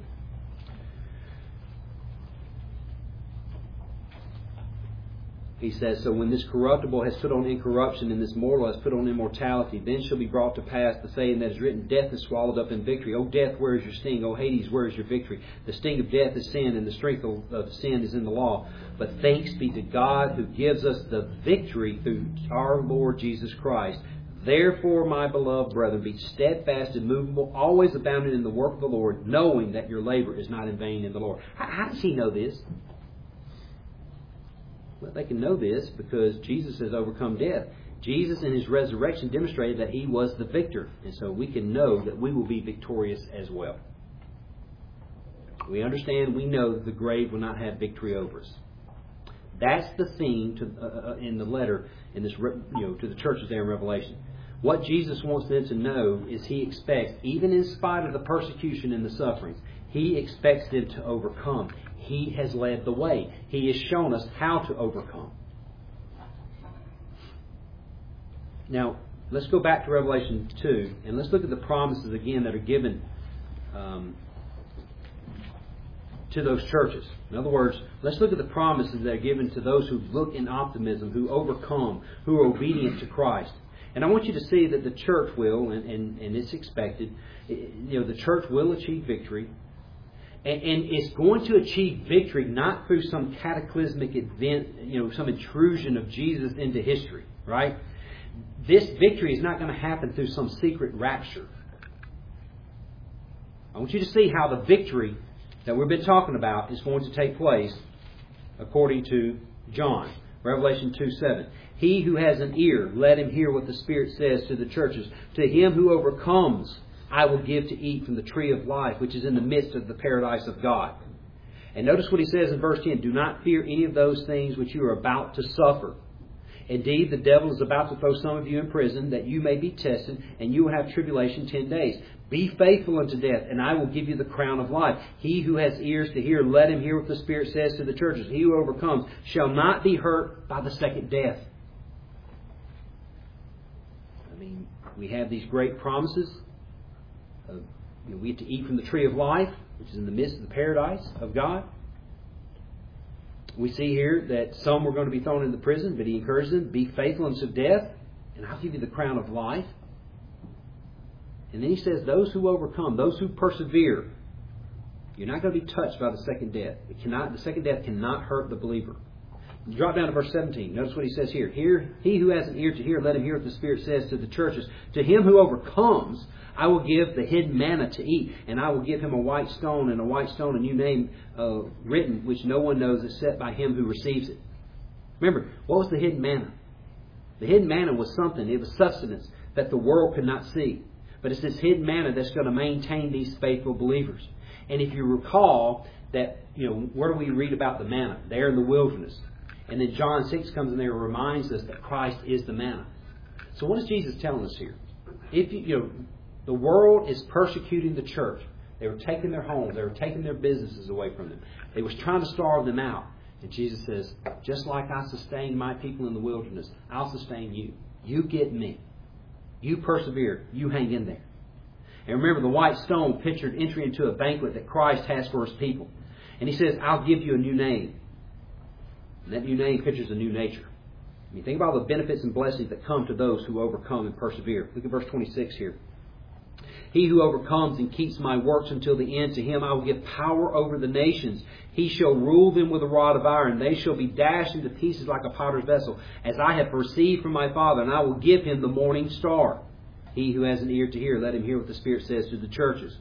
[SPEAKER 1] He says, so when this corruptible has put on incorruption and this mortal has put on immortality, then shall be brought to pass the saying that is written, death is swallowed up in victory. O death, where is your sting? O Hades, where is your victory? The sting of death is sin, and the strength of sin is in the law. But thanks be to God who gives us the victory through our Lord Jesus Christ. Therefore, my beloved brethren, be steadfast, immovable, always abounding in the work of the Lord, knowing that your labor is not in vain in the Lord. How, how does he know this? Well, they can know this because Jesus has overcome death. Jesus in His resurrection demonstrated that He was the victor. And so we can know that we will be victorious as well. We understand, we know that the grave will not have victory over us. That's the theme to, uh, in the letter in this, you know, to the churches there in Revelation. What Jesus wants them to know is He expects, even in spite of the persecution and the sufferings, He expects them to overcome. He has led the way. He has shown us how to overcome. Now, let's go back to Revelation two, and let's look at the promises again that are given um, to those churches. In other words, let's look at the promises that are given to those who look in optimism, who overcome, who are obedient to Christ. And I want you to see that the church will, and, and, and it's expected, you know, the church will achieve victory. And, and it's going to achieve victory not through some cataclysmic event, you know, some intrusion of Jesus into history, right? This victory is not going to happen through some secret rapture. I want you to see how the victory that we've been talking about is going to take place according to John. Revelation two seven. He who has an ear, let him hear what the Spirit says to the churches. To him who overcomes, I will give to eat from the tree of life, which is in the midst of the paradise of God. And notice what he says in verse ten. Do not fear any of those things which you are about to suffer. Indeed, the devil is about to throw some of you in prison, that you may be tested, and you will have tribulation ten days. Be faithful unto death, and I will give you the crown of life. He who has ears to hear, let him hear what the Spirit says to the churches. He who overcomes shall not be hurt by the second death. I mean, we have these great promises. Uh, you know, we get to eat from the tree of life, which is in the midst of the paradise of God. We see here that some were going to be thrown into prison, but He encouraged them, be faithful unto death, and I'll give you the crown of life. And then He says, those who overcome, those who persevere, you're not going to be touched by the second death. It cannot, the second death cannot hurt the believer. Drop down to verse seventeen. Notice what he says here. Here, he who has an ear to hear, let him hear what the Spirit says to the churches. To him who overcomes, I will give the hidden manna to eat, and I will give him a white stone, and a white stone, a new name uh, written, which no one knows except by him who receives it. Remember, what was the hidden manna? The hidden manna was something. It was sustenance that the world could not see. But it's this hidden manna that's going to maintain these faithful believers. And if you recall that, you know, where do we read about the manna? There in the wilderness. And then John six comes in there and reminds us that Christ is the manna. So what is Jesus telling us here? If you, you know, the world is persecuting the church. They were taking their homes. They were taking their businesses away from them. They were trying to starve them out. And Jesus says, just like I sustained my people in the wilderness, I'll sustain you. You get me. You persevere. You hang in there. And remember, the white stone pictured entry into a banquet that Christ has for His people. And He says, I'll give you a new name. And that new name pictures a new nature. I mean, think about all the benefits and blessings that come to those who overcome and persevere. Look at verse twenty-six here. He who overcomes and keeps my works until the end, to him I will give power over the nations. He shall rule them with a rod of iron. They shall be dashed into pieces like a potter's vessel, as I have received from my Father, and I will give him the morning star. He who has an ear to hear, let him hear what the Spirit says to the churches.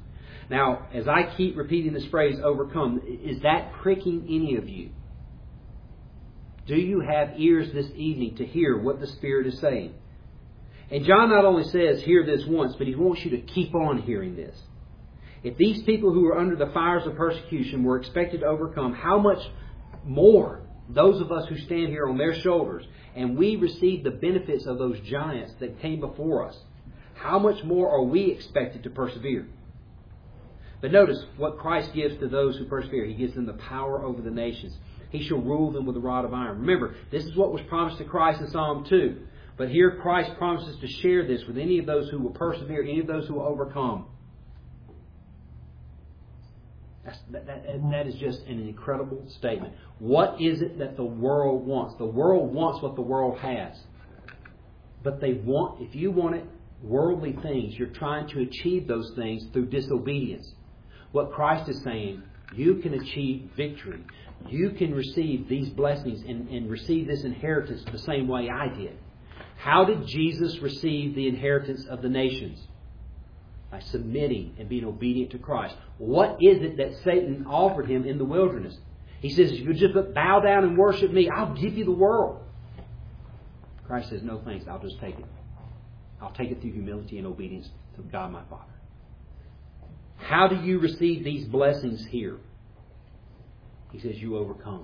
[SPEAKER 1] Now, as I keep repeating this phrase, overcome, is that pricking any of you? Do you have ears this evening to hear what the Spirit is saying? And John not only says, hear this once, but he wants you to keep on hearing this. If these people who were under the fires of persecution were expected to overcome, how much more those of us who stand here on their shoulders and we receive the benefits of those giants that came before us, how much more are we expected to persevere? But notice what Christ gives to those who persevere. He gives them the power over the nations. He shall rule them with a rod of iron. Remember, this is what was promised to Christ in Psalm two. But here Christ promises to share this with any of those who will persevere, any of those who will overcome. That's, that, that, that is just an incredible statement. What is it that the world wants? The world wants what the world has. But they want, if you want it, worldly things. You're trying to achieve those things through disobedience. What Christ is saying, you can achieve victory. You can receive these blessings and, and receive this inheritance the same way I did. How did Jesus receive the inheritance of the nations? By submitting and being obedient to Christ. What is it that Satan offered him in the wilderness? He says, if you just bow down and worship me, I'll give you the world. Christ says, no thanks, I'll just take it. I'll take it through humility and obedience to God my Father. How do you receive these blessings here? He says, you overcome.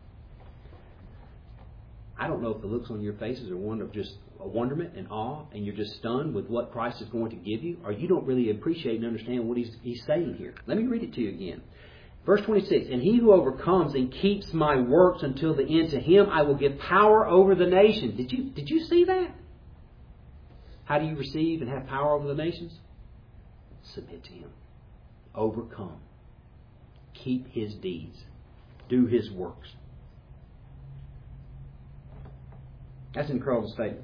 [SPEAKER 1] I don't know if the looks on your faces are one of just a wonderment and awe, and you're just stunned with what Christ is going to give you, or you don't really appreciate and understand what He's, he's saying here. Let me read it to you again. Verse twenty-six, and he who overcomes and keeps my works until the end, to him I will give power over the nations. Did you, did you see that? How do you receive and have power over the nations? Submit to Him. Overcome. Keep His deeds. Do His works. That's an incredible statement.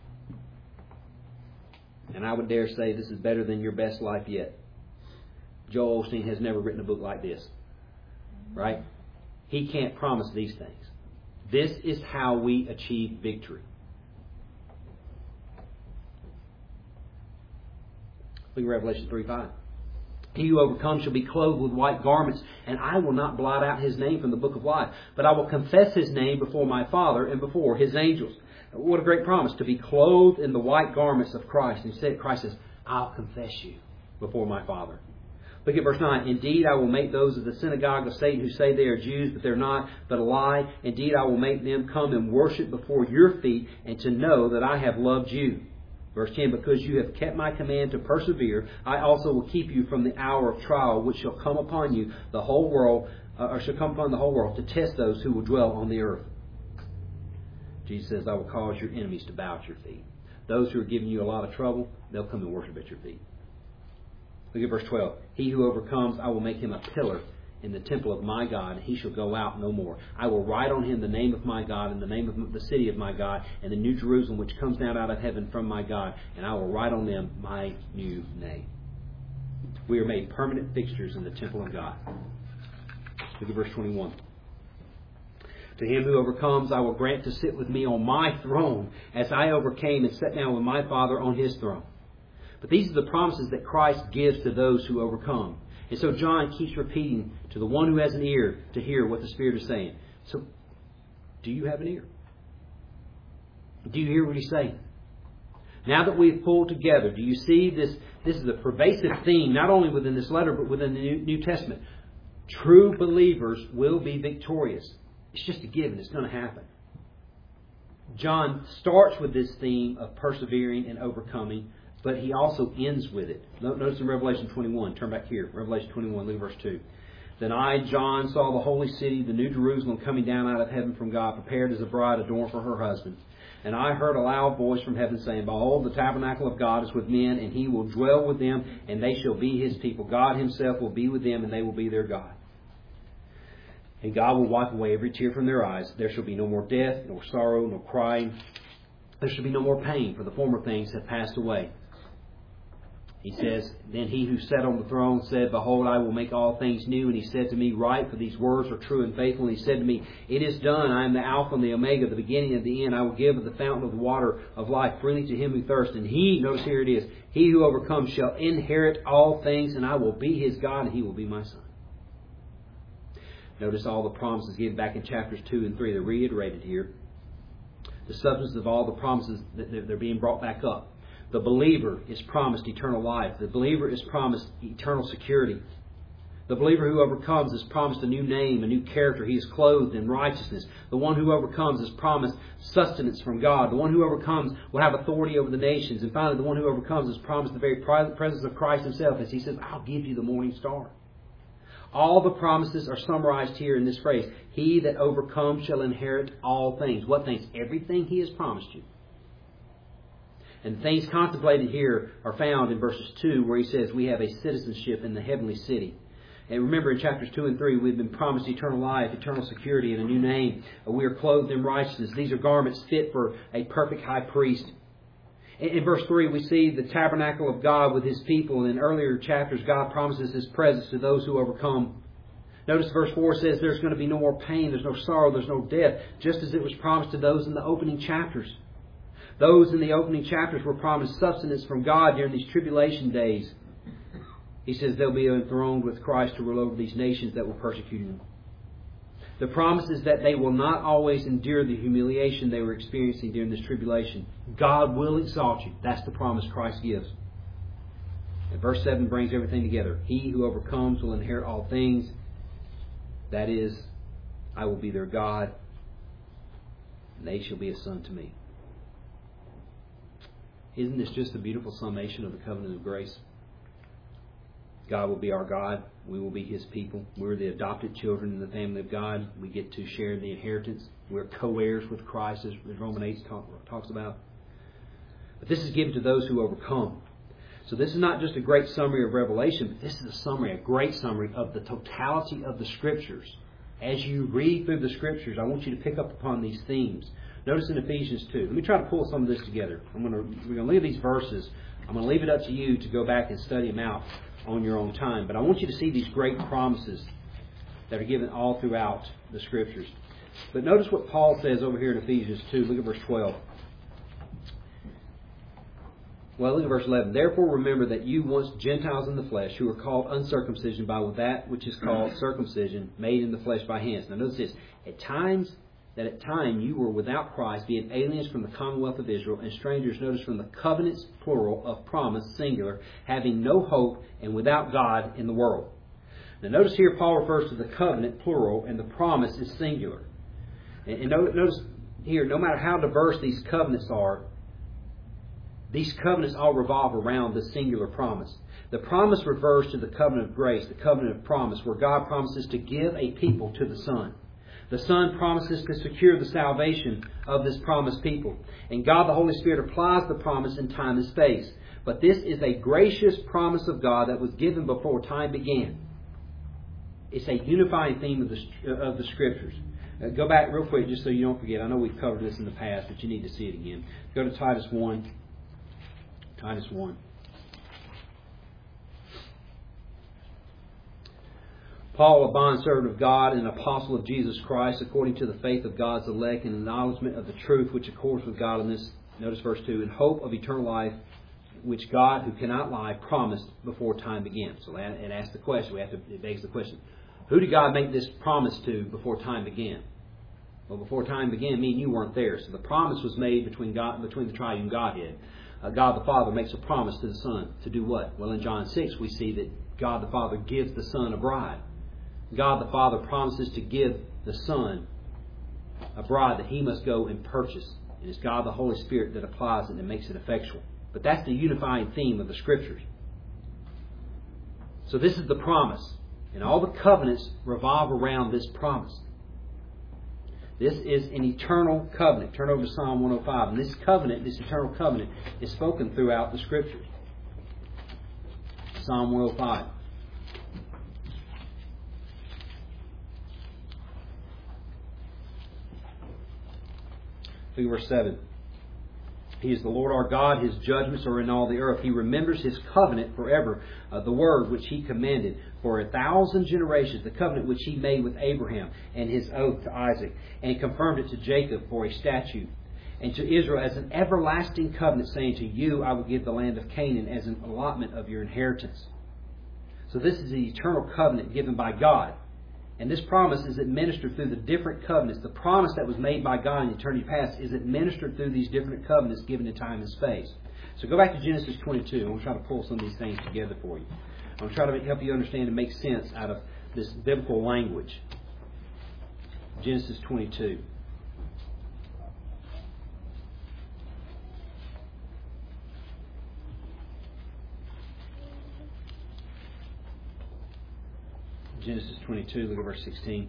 [SPEAKER 1] And I would dare say this is better than your best life yet. Joel Osteen has never written a book like this. Right? He can't promise these things. This is how we achieve victory. Look at Revelation three five. He who overcomes shall be clothed with white garments, and I will not blot out his name from the book of life, but I will confess his name before my Father and before His angels. What a great promise, to be clothed in the white garments of Christ. Instead, Christ says, I'll confess you before my Father. Look at verse nine. Indeed, I will make those of the synagogue of Satan who say they are Jews, but they're not, but a lie. Indeed, I will make them come and worship before your feet, and to know that I have loved you. Verse ten, because you have kept my command to persevere, I also will keep you from the hour of trial, which shall come upon you, the whole world, uh, or shall come upon the whole world, to test those who will dwell on the earth. Jesus says, I will cause your enemies to bow at your feet. Those who are giving you a lot of trouble, they'll come and worship at your feet. Look at verse twelve. He who overcomes, I will make him a pillar in the temple of my God, and he shall go out no more. I will write on him the name of my God, and the name of the city of my God, and the new Jerusalem which comes down out of heaven from my God, and I will write on them my new name. We are made permanent fixtures in the temple of God. Look at verse twenty-one. To him who overcomes, I will grant to sit with me on my throne, as I overcame and sat down with my Father on His throne. But these are the promises that Christ gives to those who overcome. And so John keeps repeating to the one who has an ear to hear what the Spirit is saying. So, do you have an ear? Do you hear what He's saying? Now that we've pulled together, do you see this? This is a pervasive theme, not only within this letter, but within the New, New Testament. True believers will be victorious. It's just a given. It's going to happen. John starts with this theme of persevering and overcoming, but he also ends with it. Notice in Revelation twenty-one. Turn back here. Revelation twenty-one, look at verse two. Then I, John, saw the holy city, the new Jerusalem, coming down out of heaven from God, prepared as a bride adorned for her husband. And I heard a loud voice from heaven saying, Behold, the tabernacle of God is with men, and He will dwell with them, and they shall be His people. God Himself will be with them, and they will be their God. And God will wipe away every tear from their eyes. There shall be no more death, nor sorrow, nor crying. There shall be no more pain, for the former things have passed away. He says, Then he who sat on the throne said, Behold, I will make all things new. And he said to me, Write, for these words are true and faithful. And he said to me, It is done. I am the Alpha and the Omega, the beginning and the end. I will give of the fountain of the water of life freely to him who thirsts. And he, notice here it is, he who overcomes shall inherit all things, and I will be his God, and he will be my son. Notice all the promises given back in chapters two and three. They're reiterated here. The substance of all the promises, they're being brought back up. The believer is promised eternal life. The believer is promised eternal security. The believer who overcomes is promised a new name, a new character. He is clothed in righteousness. The one who overcomes is promised sustenance from God. The one who overcomes will have authority over the nations. And finally, the one who overcomes is promised the very presence of Christ himself, as he says, I'll give you the morning star. All the promises are summarized here in this phrase. He that overcomes shall inherit all things. What things? Everything he has promised you. And things contemplated here are found in verses two, where he says we have a citizenship in the heavenly city. And remember, in chapters two and three, we've been promised eternal life, eternal security, and a new name. We are clothed in righteousness. These are garments fit for a perfect high priest. In verse three, we see the tabernacle of God with his people. And in earlier chapters, God promises his presence to those who overcome. Notice verse four says there's going to be no more pain, there's no sorrow, there's no death, just as it was promised to those in the opening chapters. Those in the opening chapters were promised sustenance from God during these tribulation days. He says they'll be enthroned with Christ to rule over these nations that will persecute them. The promise is that they will not always endure the humiliation they were experiencing during this tribulation. God will exalt you. That's the promise Christ gives. And verse seven brings everything together. He who overcomes will inherit all things. That is, I will be their God, and they shall be a son to me. Isn't this just a beautiful summation of the covenant of grace? God will be our God. We will be his people. We're the adopted children in the family of God. We get to share in the inheritance. We're co-heirs with Christ, as Romans eight talk, talks about. But this is given to those who overcome. So this is not just a great summary of Revelation, but this is a summary, a great summary of the totality of the Scriptures. As you read through the Scriptures, I want you to pick up upon these themes. Notice in Ephesians two. Let me try to pull some of this together. I'm going to, we're going to leave these verses. I'm going to leave it up to you to go back and study them out on your own time. But I want you to see these great promises that are given all throughout the Scriptures. But notice what Paul says over here in Ephesians two. Look at verse twelve. Well, look at verse eleven. Therefore remember that you once Gentiles in the flesh, who are called uncircumcision by that which is called circumcision, made in the flesh by hands. Now notice this. At times, that at time you were without Christ, being aliens from the commonwealth of Israel, and strangers, notice, from the covenants, plural, of promise, singular, having no hope and without God in the world. Now notice here Paul refers to the covenant, plural, and the promise is singular. And, and notice here, no matter how diverse these covenants are, these covenants all revolve around the singular promise. The promise refers to the covenant of grace, the covenant of promise, where God promises to give a people to the Son. The Son promises to secure the salvation of this promised people. And God the Holy Spirit applies the promise in time and space. But this is a gracious promise of God that was given before time began. It's a unifying theme of the, of the Scriptures. Uh, go back real quick just so you don't forget. I know we've covered this in the past, but you need to see it again. Go to Titus one. Titus one. Paul, a bondservant of God and an apostle of Jesus Christ, according to the faith of God's elect and acknowledgement of the truth which accords with godliness. Notice verse two. In hope of eternal life, which God, who cannot lie, promised before time began. So it asks the question. We have to. It begs the question: who did God make this promise to before time began? Well, before time began, me and you weren't there. So the promise was made between God, between the triune Godhead. Uh, God the Father makes a promise to the Son to do what? Well, in John six, we see that God the Father gives the Son a bride. God the Father promises to give the Son a bride that He must go and purchase. And it's God the Holy Spirit that applies it and makes it effectual. But that's the unifying theme of the Scriptures. So this is the promise. And all the covenants revolve around this promise. This is an eternal covenant. Turn over to Psalm one oh five. And this covenant, this eternal covenant, is spoken throughout the Scriptures. Psalm one oh five. Look at verse seven. He is the Lord our God. His judgments are in all the earth. He remembers His covenant forever, uh, the word which He commanded for a thousand generations, the covenant which He made with Abraham and His oath to Isaac, and confirmed it to Jacob for a statute, and to Israel as an everlasting covenant, saying, to you I will give the land of Canaan as an allotment of your inheritance. So this is the eternal covenant given by God. And this promise is administered through the different covenants. The promise that was made by God in eternity past is administered through these different covenants given in time and space. So go back to Genesis twenty-two. I'm going to try to pull some of these things together for you. I'm going to try to help you understand and make sense out of this biblical language. Genesis twenty-two. Genesis twenty-two, look at verse sixteen.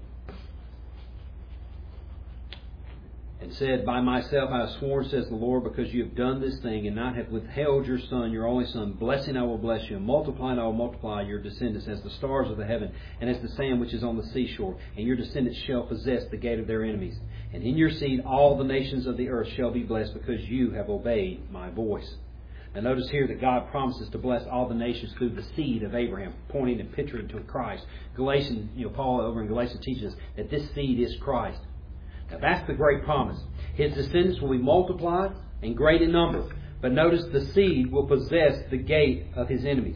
[SPEAKER 1] And said, by myself I have sworn, says the Lord, because you have done this thing, and not have withheld your son, your only son. Blessing I will bless you, and multiplying I will multiply your descendants as the stars of the heaven, and as the sand which is on the seashore. And your descendants shall possess the gate of their enemies. And in your seed all the nations of the earth shall be blessed, because you have obeyed my voice. Now notice here that God promises to bless all the nations through the seed of Abraham, pointing and picturing to Christ. Galatians, you know, Paul over in Galatians teaches us that this seed is Christ. Now that's the great promise. His descendants will be multiplied and great in number. But notice the seed will possess the gate of his enemies.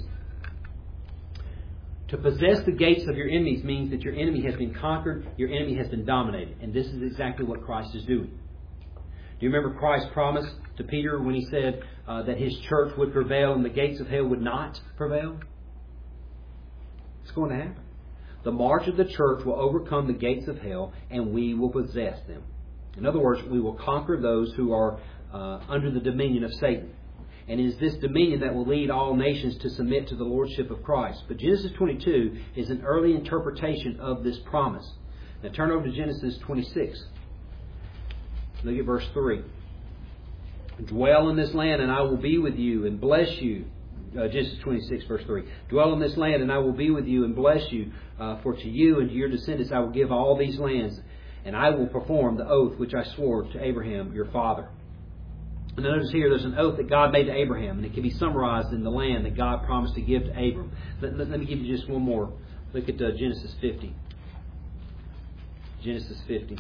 [SPEAKER 1] To possess the gates of your enemies means that your enemy has been conquered, your enemy has been dominated. And this is exactly what Christ is doing. Do you remember Christ's promise to Peter when He said uh, that His church would prevail and the gates of hell would not prevail? It's going to happen. The march of the church will overcome the gates of hell, and we will possess them. In other words, we will conquer those who are uh, under the dominion of Satan. And it is this dominion that will lead all nations to submit to the lordship of Christ. But Genesis twenty-two is an early interpretation of this promise. Now turn over to Genesis twenty-six. Look at verse three. Dwell in this land, and I will be with you and bless you. Uh, Genesis twenty-six, verse three. Dwell in this land, and I will be with you and bless you. Uh, for to you and to your descendants I will give all these lands, and I will perform the oath which I swore to Abraham your father. And notice here there's an oath that God made to Abraham, and it can be summarized in the land that God promised to give to Abram. Let, let, let me give you just one more. Look at uh, Genesis fifty. Genesis fifty.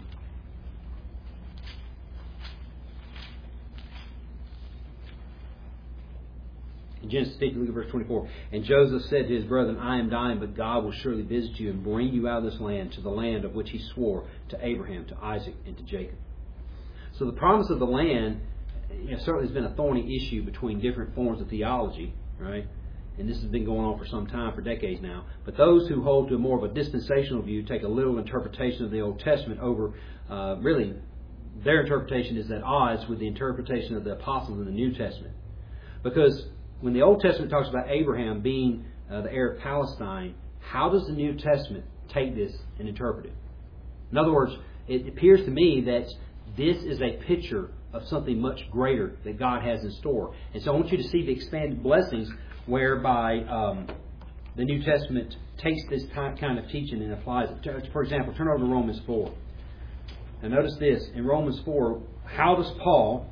[SPEAKER 1] In Genesis fifty, look at verse twenty-four. And Joseph said to his brethren, I am dying, but God will surely visit you and bring you out of this land to the land of which He swore to Abraham, to Isaac, and to Jacob. So the promise of the land, you know, certainly has been a thorny issue between different forms of theology, right? And this has been going on for some time, for decades now. But those who hold to a more of a dispensational view take a literal interpretation of the Old Testament over, uh, really, their interpretation is at odds with the interpretation of the apostles in the New Testament. Because when the Old Testament talks about Abraham being uh, the heir of Palestine, how does the New Testament take this and interpret it? In other words, it appears to me that this is a picture of something much greater that God has in store. And so I want you to see the expanded blessings whereby um, the New Testament takes this kind of teaching and applies it. For example, turn over to Romans four. Now notice this. In Romans four, how does Paul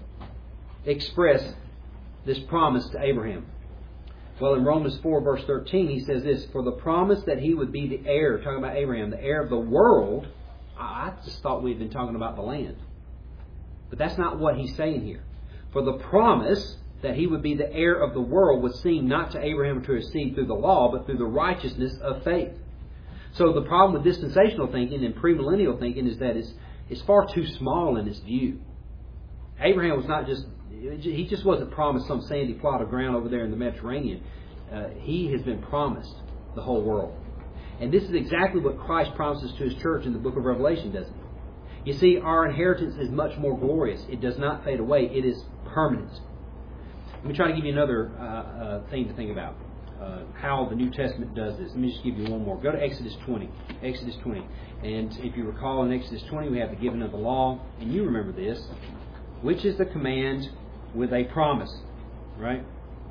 [SPEAKER 1] express this promise to Abraham? Well, in Romans four, verse thirteen, he says this, for the promise that he would be the heir, talking about Abraham, the heir of the world, I just thought we'd been talking about the land. But that's not what he's saying here. For the promise that he would be the heir of the world was seen not to Abraham or to his seed through the law, but through the righteousness of faith. So the problem with dispensational thinking and premillennial thinking is that it's, it's far too small in its view. Abraham was not just... He just wasn't promised some sandy plot of ground over there in the Mediterranean. Uh, he has been promised the whole world. And this is exactly what Christ promises to His church in the book of Revelation, doesn't it? You see, our inheritance is much more glorious. It does not fade away. It is permanent. Let me try to give you another uh, uh, thing to think about. Uh, how the New Testament does this. Let me just give you one more. Go to Exodus twenty. Exodus twenty. And if you recall in Exodus twenty, we have the giving of the law. And you remember this. Which is the command with a promise, right?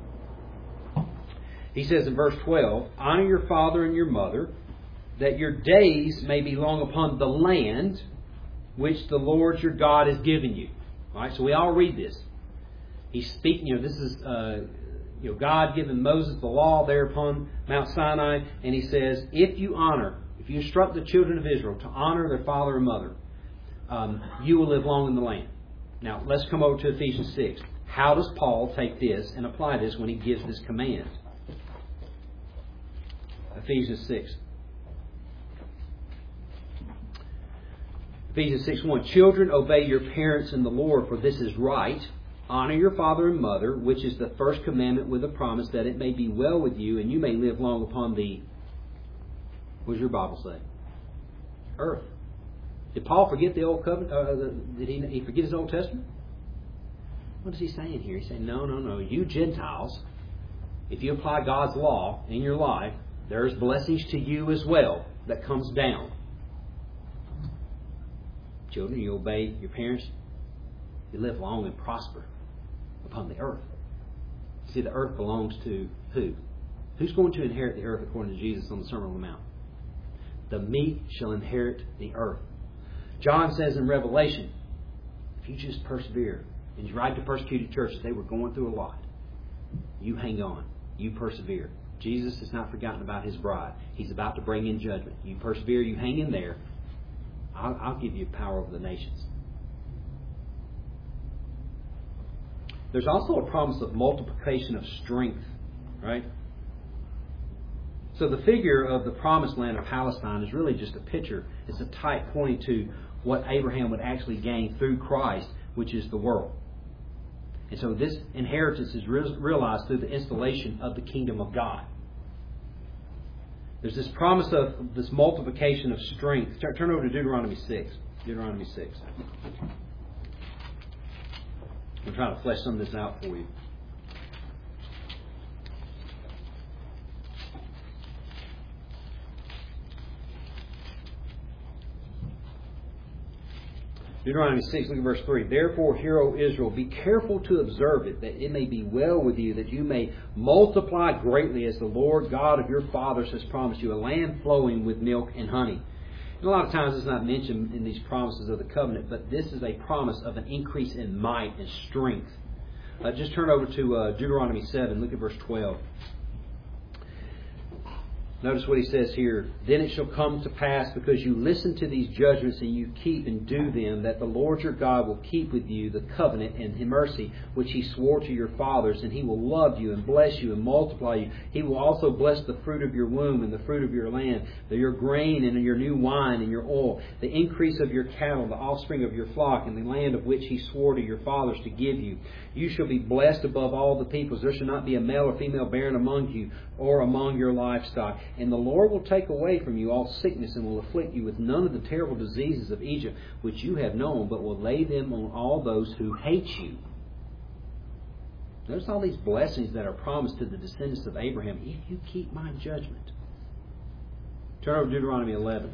[SPEAKER 1] He says in verse twelve, honor your father and your mother, that your days may be long upon the land which the Lord your God has given you. All right, so we all read this. He's speaking, you know, this is, uh, you know, God giving Moses the law there upon Mount Sinai. And He says, if you honor, if you instruct the children of Israel to honor their father and mother, um, you will live long in the land. Now, let's come over to Ephesians six. How does Paul take this and apply this when he gives this command? Ephesians six. Ephesians six one. Children, obey your parents in the Lord, for this is right. Honor your father and mother, which is the first commandment with a promise that it may be well with you and you may live long upon the... What does your Bible say? Earth. Did Paul forget the Old Covenant? Uh, did he, he forget his Old Testament? What is he saying here? He's saying, no, no, no. You Gentiles, if you apply God's law in your life, there's blessings to you as well that comes down. Children, you obey your parents, you live long and prosper upon the earth. See, the earth belongs to who? Who's going to inherit the earth according to Jesus on the Sermon on the Mount? The meek shall inherit the earth. John says in Revelation, if you just persevere, and you write to persecuted churches, they were going through a lot. You hang on. You persevere. Jesus has not forgotten about His bride. He's about to bring in judgment. You persevere. You hang in there. I'll, I'll give you power over the nations. There's also a promise of multiplication of strength, right? So the figure of the promised land of Palestine is really just a picture. It's a type pointing to what Abraham would actually gain through Christ, which is the world. And so this inheritance is realized through the installation of the kingdom of God. There's this promise of this multiplication of strength. Turn over to Deuteronomy six. Deuteronomy six. I'm trying to flesh some of this out for you. Deuteronomy six, look at verse three. Therefore, hear, O Israel, be careful to observe it, that it may be well with you, that you may multiply greatly as the Lord God of your fathers has promised you, a land flowing with milk and honey. And a lot of times it's not mentioned in these promises of the covenant, but this is a promise of an increase in might and strength. Uh, just turn over to uh, Deuteronomy seven, look at verse twelve. Notice what he says here. Then it shall come to pass, because you listen to these judgments and you keep and do them, that the Lord your God will keep with you the covenant and His mercy which He swore to your fathers, and He will love you and bless you and multiply you. He will also bless the fruit of your womb and the fruit of your land, the, your grain and your new wine and your oil, the increase of your cattle, the offspring of your flock, and the land of which He swore to your fathers to give you. You shall be blessed above all the peoples. There shall not be a male or female barren among you or among your livestock. And the Lord will take away from you all sickness and will afflict you with none of the terrible diseases of Egypt, which you have known, but will lay them on all those who hate you. Notice all these blessings that are promised to the descendants of Abraham if you keep my judgment. Turn over to Deuteronomy eleven.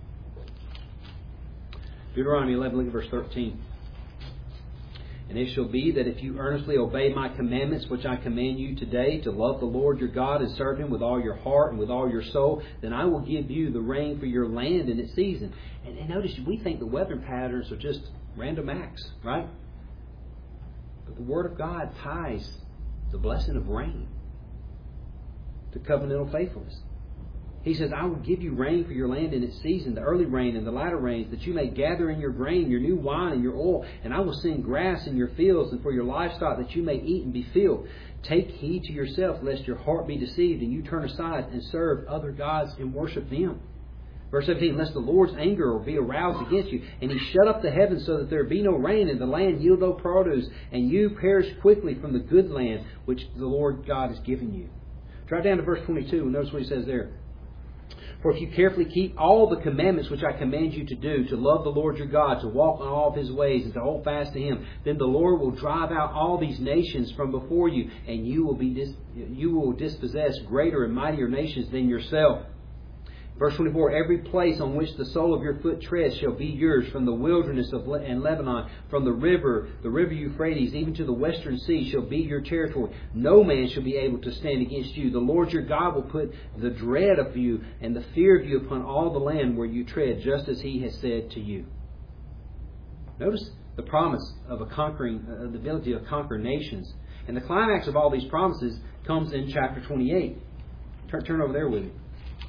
[SPEAKER 1] Deuteronomy eleven, look at verse thirteen. And it shall be that if you earnestly obey my commandments, which I command you today, to love the Lord your God and serve Him with all your heart and with all your soul, then I will give you the rain for your land in its season. And, and notice, we think the weather patterns are just random acts, right? But the Word of God ties the blessing of rain to covenantal faithfulness. He says, I will give you rain for your land in its season, the early rain and the latter rains, that you may gather in your grain, your new wine and your oil. And I will send grass in your fields and for your livestock, that you may eat and be filled. Take heed to yourself, lest your heart be deceived, and you turn aside and serve other gods and worship them. Verse seventeen, lest the Lord's anger will be aroused against you, and He shut up the heavens so that there be no rain, and the land yield no produce, and you perish quickly from the good land which the Lord God has given you. Drop down to verse twenty-two, and notice what He says there. For if you carefully keep all the commandments which I command you to do, to love the Lord your God, to walk in all of His ways, and to hold fast to Him, then the Lord will drive out all these nations from before you, and you will be dis- you will dispossess greater and mightier nations than yourself. Verse twenty-four, every place on which the sole of your foot treads shall be yours, from the wilderness of Le- and Lebanon, from the river, the river Euphrates, even to the western sea shall be your territory. No man shall be able to stand against you. The Lord your God will put the dread of you and the fear of you upon all the land where you tread, just as He has said to you. Notice the promise of a conquering, uh, the ability to conquer nations. And the climax of all these promises comes in chapter twenty-eight. Turn, turn over there with me.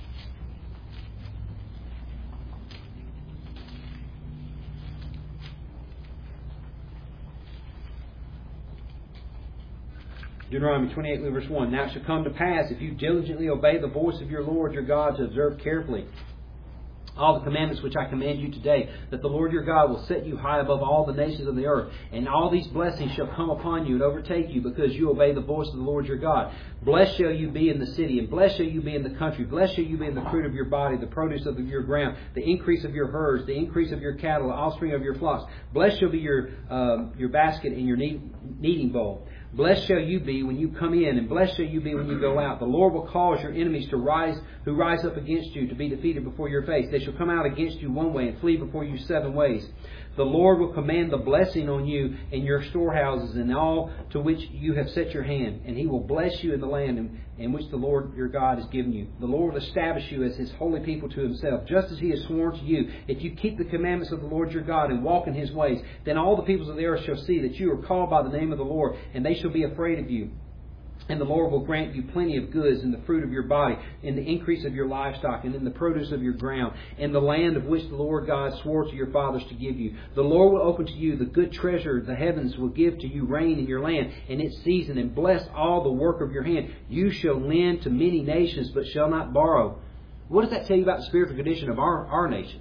[SPEAKER 1] Deuteronomy twenty-eight, verse one. Now it shall come to pass, if you diligently obey the voice of your Lord your God to observe carefully all the commandments which I command you today, that the Lord your God will set you high above all the nations of the earth. And all these blessings shall come upon you and overtake you, because you obey the voice of the Lord your God. Blessed shall you be in the city, and blessed shall you be in the country. Blessed shall you be in the fruit of your body, the produce of your ground, the increase of your herds, the increase of your cattle, the offspring of your flocks. Blessed shall be your um, your basket and your kneading bowl. Blessed shall you be when you come in, and blessed shall you be when you go out. The Lord will cause your enemies to rise, who rise up against you, to be defeated before your face. They shall come out against you one way and flee before you seven ways. The Lord will command the blessing on you in your storehouses and all to which you have set your hand. And He will bless you in the land in, in which the Lord your God has given you. The Lord will establish you as His holy people to Himself, just as He has sworn to you. If you keep the commandments of the Lord your God and walk in His ways, then all the peoples of the earth shall see that you are called by the name of the Lord, and they shall be afraid of you. And the Lord will grant you plenty of goods in the fruit of your body, in the increase of your livestock, and in the produce of your ground, in the land of which the Lord God swore to your fathers to give you. The Lord will open to you the good treasure the heavens will give to you rain in your land in its season, and bless all the work of your hand. You shall lend to many nations, but shall not borrow. What does that tell you about the spiritual condition of our, our nation?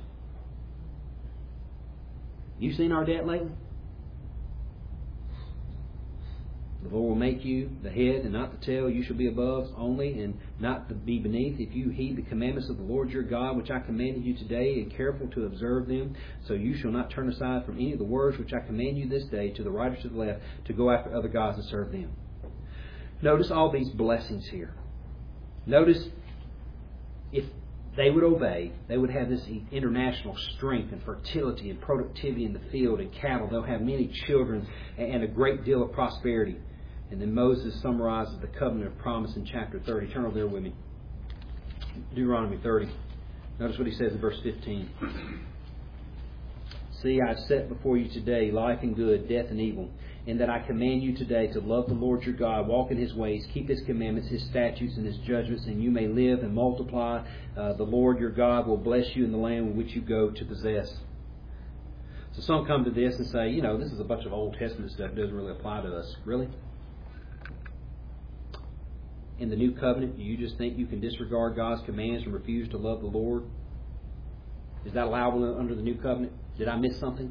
[SPEAKER 1] You seen our debt lately? The Lord will make you the head and not the tail. You shall be above only and not to be beneath, if you heed the commandments of the Lord your God, which I commanded you today, and careful to observe them. So you shall not turn aside from any of the words which I command you this day, to the right or to the left, to go after other gods and serve them. Notice all these blessings here. Notice if they would obey, they would have this international strength and fertility and productivity in the field and cattle. They'll have many children and a great deal of prosperity. And then Moses summarizes the covenant of promise in chapter thirty. Turn over there with me. Deuteronomy thirty. Notice what he says in verse fifteen. See, I have set before you today life and good, death and evil, in that I command you today to love the Lord your God, walk in His ways, keep His commandments, His statutes, and His judgments, and you may live and multiply. Uh, the Lord your God will bless you in the land in which you go to possess. So some come to this and say, you know, this is a bunch of Old Testament stuff that doesn't really apply to us. Really? In the new covenant, do you just think you can disregard God's commands and refuse to love the Lord? Is that allowable under the new covenant? Did I miss something?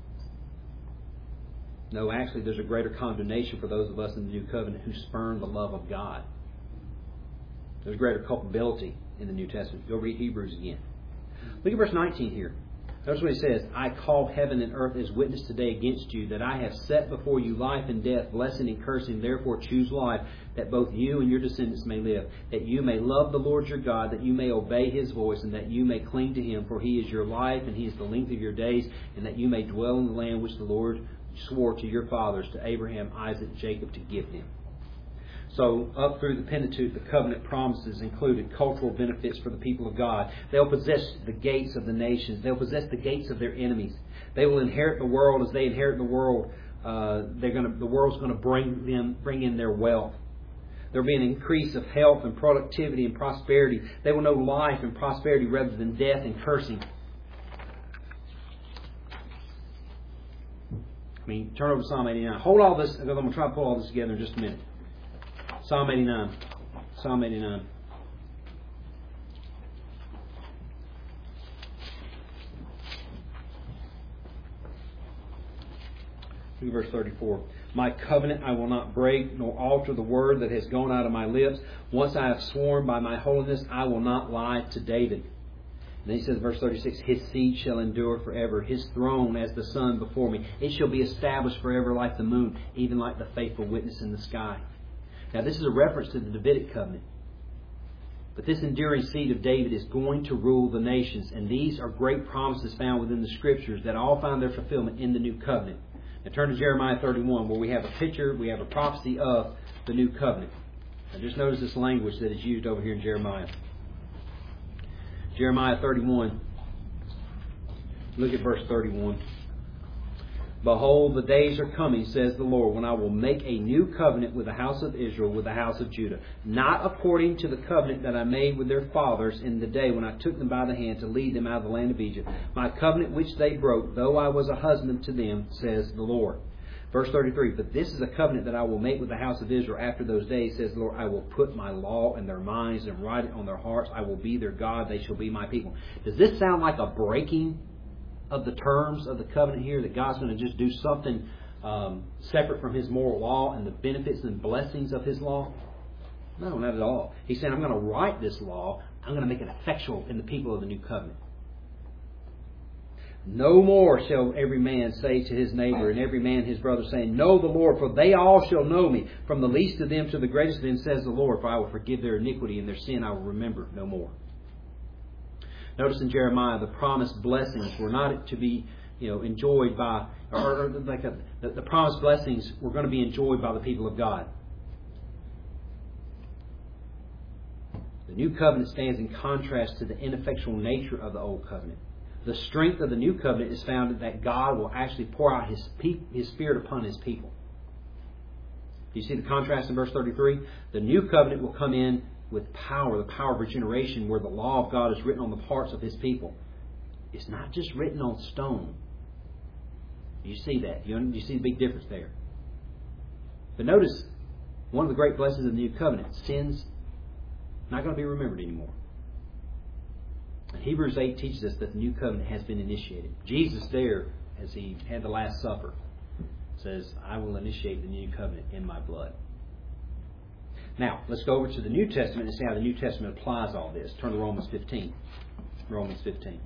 [SPEAKER 1] No, actually, there's a greater condemnation for those of us in the new covenant who spurn the love of God. There's greater culpability in the New Testament. Go read Hebrews again. Look at verse nineteen here. Notice what he says. I call heaven and earth as witness today against you, that I have set before you life and death, blessing and cursing. Therefore choose life, that both you and your descendants may live, that you may love the Lord your God, that you may obey His voice, and that you may cling to Him. For He is your life, and He is the length of your days, and that you may dwell in the land which the Lord swore to your fathers, to Abraham, Isaac, Jacob, to give them. So, up through the Pentateuch, the covenant promises included cultural benefits for the people of God. They'll possess the gates of the nations. They'll possess the gates of their enemies. They will inherit the world as they inherit the world. Uh, they're going to, the world's going to bring them, bring in their wealth. There will be an increase of health and productivity and prosperity. They will know life and prosperity rather than death and cursing. I mean, turn over to Psalm eighty-nine. Hold all this, because I'm going to try to pull all this together in just a minute. Psalm eighty-nine. Psalm eighty-nine. Look at verse thirty-four. My covenant I will not break, nor alter the word that has gone out of my lips. Once I have sworn by my holiness, I will not lie to David. And then he says, verse thirty-six, His seed shall endure forever, His throne as the sun before me. It shall be established forever like the moon, even like the faithful witness in the sky. Now, this is a reference to the Davidic covenant. But this enduring seed of David is going to rule the nations. And these are great promises found within the Scriptures that all find their fulfillment in the new covenant. Now, turn to Jeremiah thirty-one, where we have a picture, we have a prophecy of the new covenant. Now, just notice this language that is used over here in Jeremiah. Jeremiah thirty-one. Look at verse thirty-one. Behold, the days are coming, says the Lord, when I will make a new covenant with the house of Israel, with the house of Judah, not according to the covenant that I made with their fathers in the day when I took them by the hand to lead them out of the land of Egypt. My covenant which they broke, though I was a husband to them, says the Lord. Verse thirty-three, but this is a covenant that I will make with the house of Israel after those days, says the Lord. I will put my law in their minds and write it on their hearts. I will be their God. They shall be my people. Does this sound like a breaking of the terms of the covenant here, that God's going to just do something um, separate from His moral law and the benefits and blessings of His law? No, not at all. He's saying, I'm going to write this law. I'm going to make it effectual in the people of the new covenant. No more shall every man say to his neighbor and every man his brother, saying, Know the Lord, for they all shall know me, from the least of them to the greatest of them, says the Lord, for I will forgive their iniquity and their sin I will remember no more. Notice in Jeremiah, the promised blessings were not to be, you know, enjoyed by, or, or like a, the, the promised blessings were going to be enjoyed by the people of God. The new covenant stands in contrast to the ineffectual nature of the old covenant. The strength of the new covenant is found in that God will actually pour out His, pe- His Spirit upon His people. Do you see the contrast in verse thirty-three? The new covenant will come in with power, the power of regeneration, where the law of God is written on the hearts of His people. It's not just written on stone. You see that. You, you see the big difference there. But notice, one of the great blessings of the new covenant, sin's not going to be remembered anymore. And Hebrews eight teaches us that the new covenant has been initiated. Jesus there, as He had the Last Supper, says, I will initiate the new covenant in my blood. Now, let's go over to the New Testament and see how the New Testament applies all this. Turn to Romans fifteen. Romans fifteen.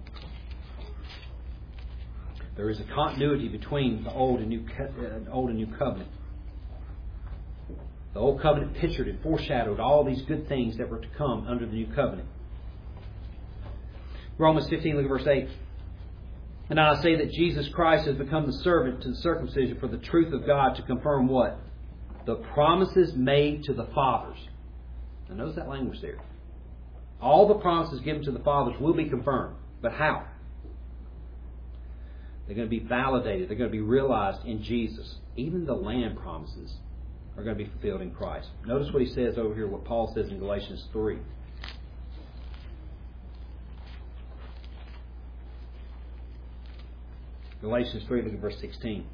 [SPEAKER 1] There is a continuity between the Old and New, uh, Old and New Covenant. The Old Covenant pictured and foreshadowed all these good things that were to come under the New Covenant. Romans fifteen, look at verse eight. And now I say that Jesus Christ has become the servant to the circumcision for the truth of God, to confirm what? The promises made to the fathers. Now notice that language there. All the promises given to the fathers will be confirmed. But how? They're going to be validated. They're going to be realized in Jesus. Even the land promises are going to be fulfilled in Christ. Notice what he says over here, what Paul says in Galatians three. Galatians three, look at verse sixteen.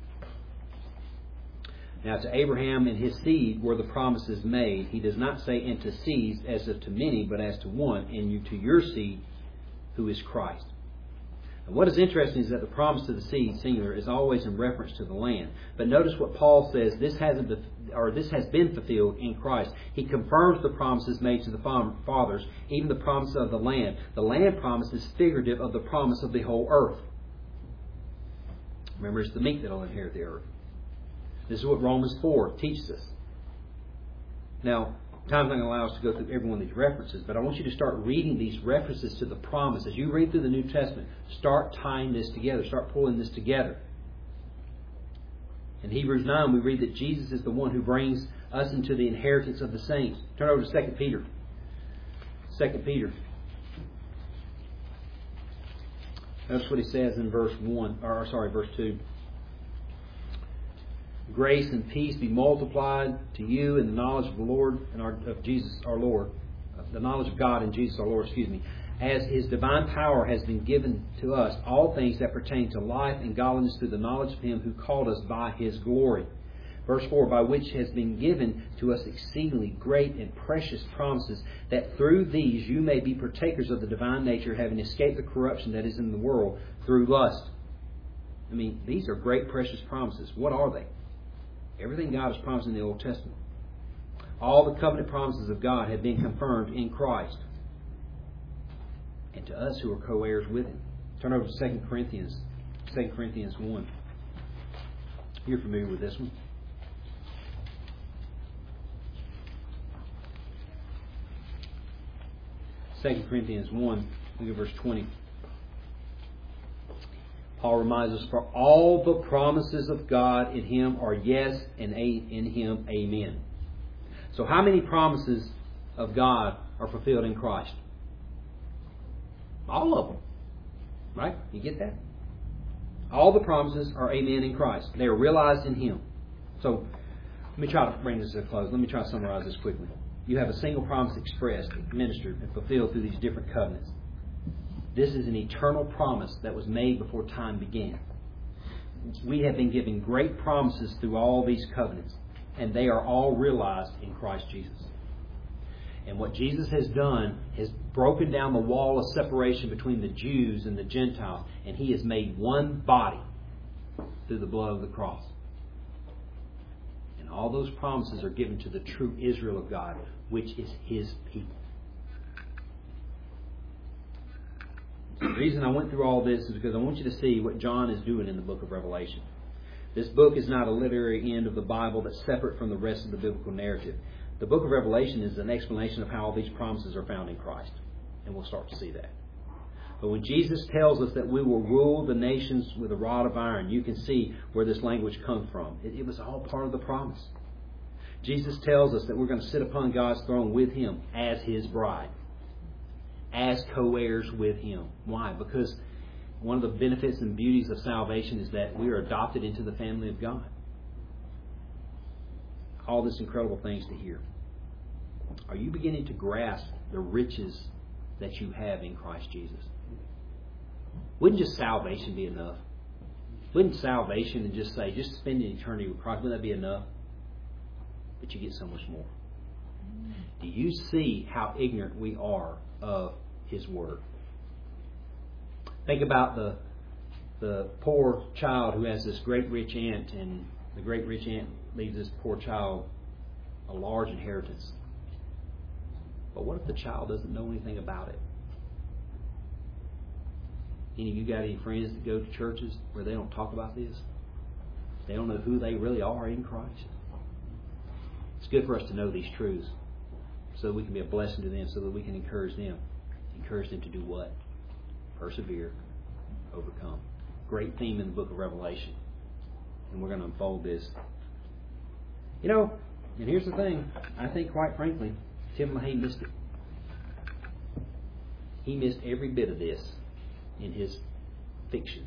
[SPEAKER 1] Now to Abraham and his seed were the promises made. He does not say into seeds as of to many, but as to one, and you to your seed, who is Christ. And what is interesting is that the promise to the seed, singular, is always in reference to the land. But notice what Paul says, this hasn't been, or this has been fulfilled in Christ. He confirms the promises made to the fathers, even the promise of the land. The land promise is figurative of the promise of the whole earth. Remember, it's the meek that will inherit the earth. This is what Romans four teaches us. Now, time's not going to allow us to go through every one of these references, but I want you to start reading these references to the promise. As you read through the New Testament, start tying this together. Start pulling this together. In Hebrews nine, we read that Jesus is the one who brings us into the inheritance of the saints. Turn over to Second Peter. Second Peter. That's what he says in verse one, or sorry, verse two. Grace and peace be multiplied to you in the knowledge of the Lord and our, of Jesus our Lord, the knowledge of God and Jesus our Lord, excuse me, as His divine power has been given to us all things that pertain to life and godliness through the knowledge of Him who called us by His glory. Verse four, by which has been given to us exceedingly great and precious promises, that through these you may be partakers of the divine nature, having escaped the corruption that is in the world through lust. I mean, these are great, precious promises. What are they? Everything God has promised in the Old Testament. All the covenant promises of God have been confirmed in Christ. And to us who are co-heirs with Him. Turn over to Second Corinthians. Second Corinthians one. You're familiar with this one. Second Corinthians one, look at verse twenty. Paul reminds us, for all the promises of God in Him are yes, and in Him amen. So how many promises of God are fulfilled in Christ? All of them. Right? You get that? All the promises are amen in Christ. They are realized in Him. So, let me try to bring this to a close. Let me try to summarize this quickly. You have a single promise expressed, administered, and fulfilled through these different covenants. This is an eternal promise that was made before time began. We have been given great promises through all these covenants, and they are all realized in Christ Jesus. And what Jesus has done has broken down the wall of separation between the Jews and the Gentiles, and He has made one body through the blood of the cross. And all those promises are given to the true Israel of God, which is His people. The reason I went through all this is because I want you to see what John is doing in the book of Revelation. This book is not a literary end of the Bible that's separate from the rest of the biblical narrative. The book of Revelation is an explanation of how all these promises are found in Christ. And we'll start to see that. But when Jesus tells us that we will rule the nations with a rod of iron, you can see where this language comes from. It, it was all part of the promise. Jesus tells us that we're going to sit upon God's throne with Him as His bride, as co-heirs with Him. Why? Because one of the benefits and beauties of salvation is that we are adopted into the family of God. All these incredible things to hear. Are you beginning to grasp the riches that you have in Christ Jesus? Wouldn't just salvation be enough? Wouldn't salvation and just say, just spending eternity with Christ, wouldn't that be enough? But you get so much more. Do you see how ignorant we are of His Word? Think about the the poor child who has this great rich aunt, and the great rich aunt leaves this poor child a large inheritance. But what if the child doesn't know anything about it? Any of you got any friends that go to churches where they don't talk about this? They don't know who they really are in Christ. It's good for us to know these truths so that we can be a blessing to them, so that we can encourage them. Encourage them to do what? Persevere, overcome. Great theme in the book of Revelation. And we're going to unfold this. You know, and here's the thing. I think, quite frankly, Tim LaHaye missed it. He missed every bit of this in his fiction.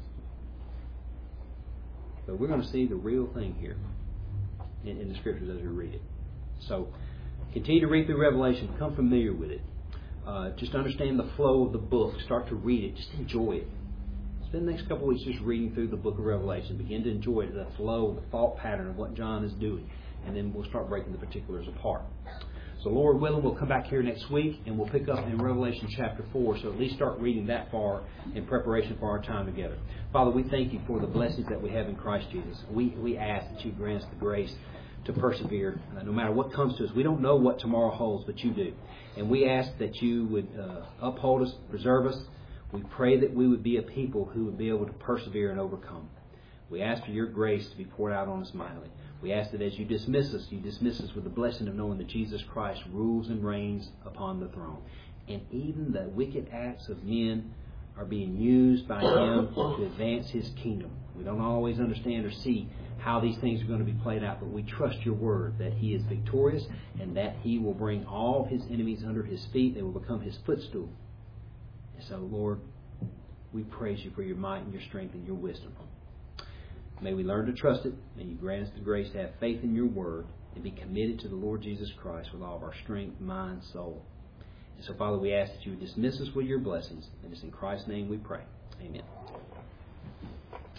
[SPEAKER 1] But we're going to see the real thing here in, in the Scriptures as we read it. So, continue to read through Revelation. Become familiar with it. Uh, just understand the flow of the book. Start to read it. Just enjoy it. Spend the next couple of weeks just reading through the book of Revelation. Begin to enjoy it, the flow, the thought pattern of what John is doing. And then we'll start breaking the particulars apart. So Lord willing, we'll come back here next week and we'll pick up in Revelation chapter four. So at least start reading that far in preparation for our time together. Father, we thank You for the blessings that we have in Christ Jesus. We, we ask that You grant us the grace to persevere uh, no matter what comes to us. We don't know what tomorrow holds, but You do. And we ask that You would uh, uphold us, preserve us. We pray that we would be a people who would be able to persevere and overcome. We ask for Your grace to be poured out on us mightily. We ask that as You dismiss us, You dismiss us with the blessing of knowing that Jesus Christ rules and reigns upon the throne. And even the wicked acts of men are being used by Him to advance His kingdom. We don't always understand or see how these things are going to be played out, but we trust Your word that He is victorious and that He will bring all His enemies under His feet. They will become His footstool. And so, Lord, we praise You for Your might and Your strength and Your wisdom. May we learn to trust it. May You grant us the grace to have faith in Your word and be committed to the Lord Jesus Christ with all of our strength, mind, soul. And so, Father, we ask that You would dismiss us with Your blessings. And it's in Christ's name we pray. Amen.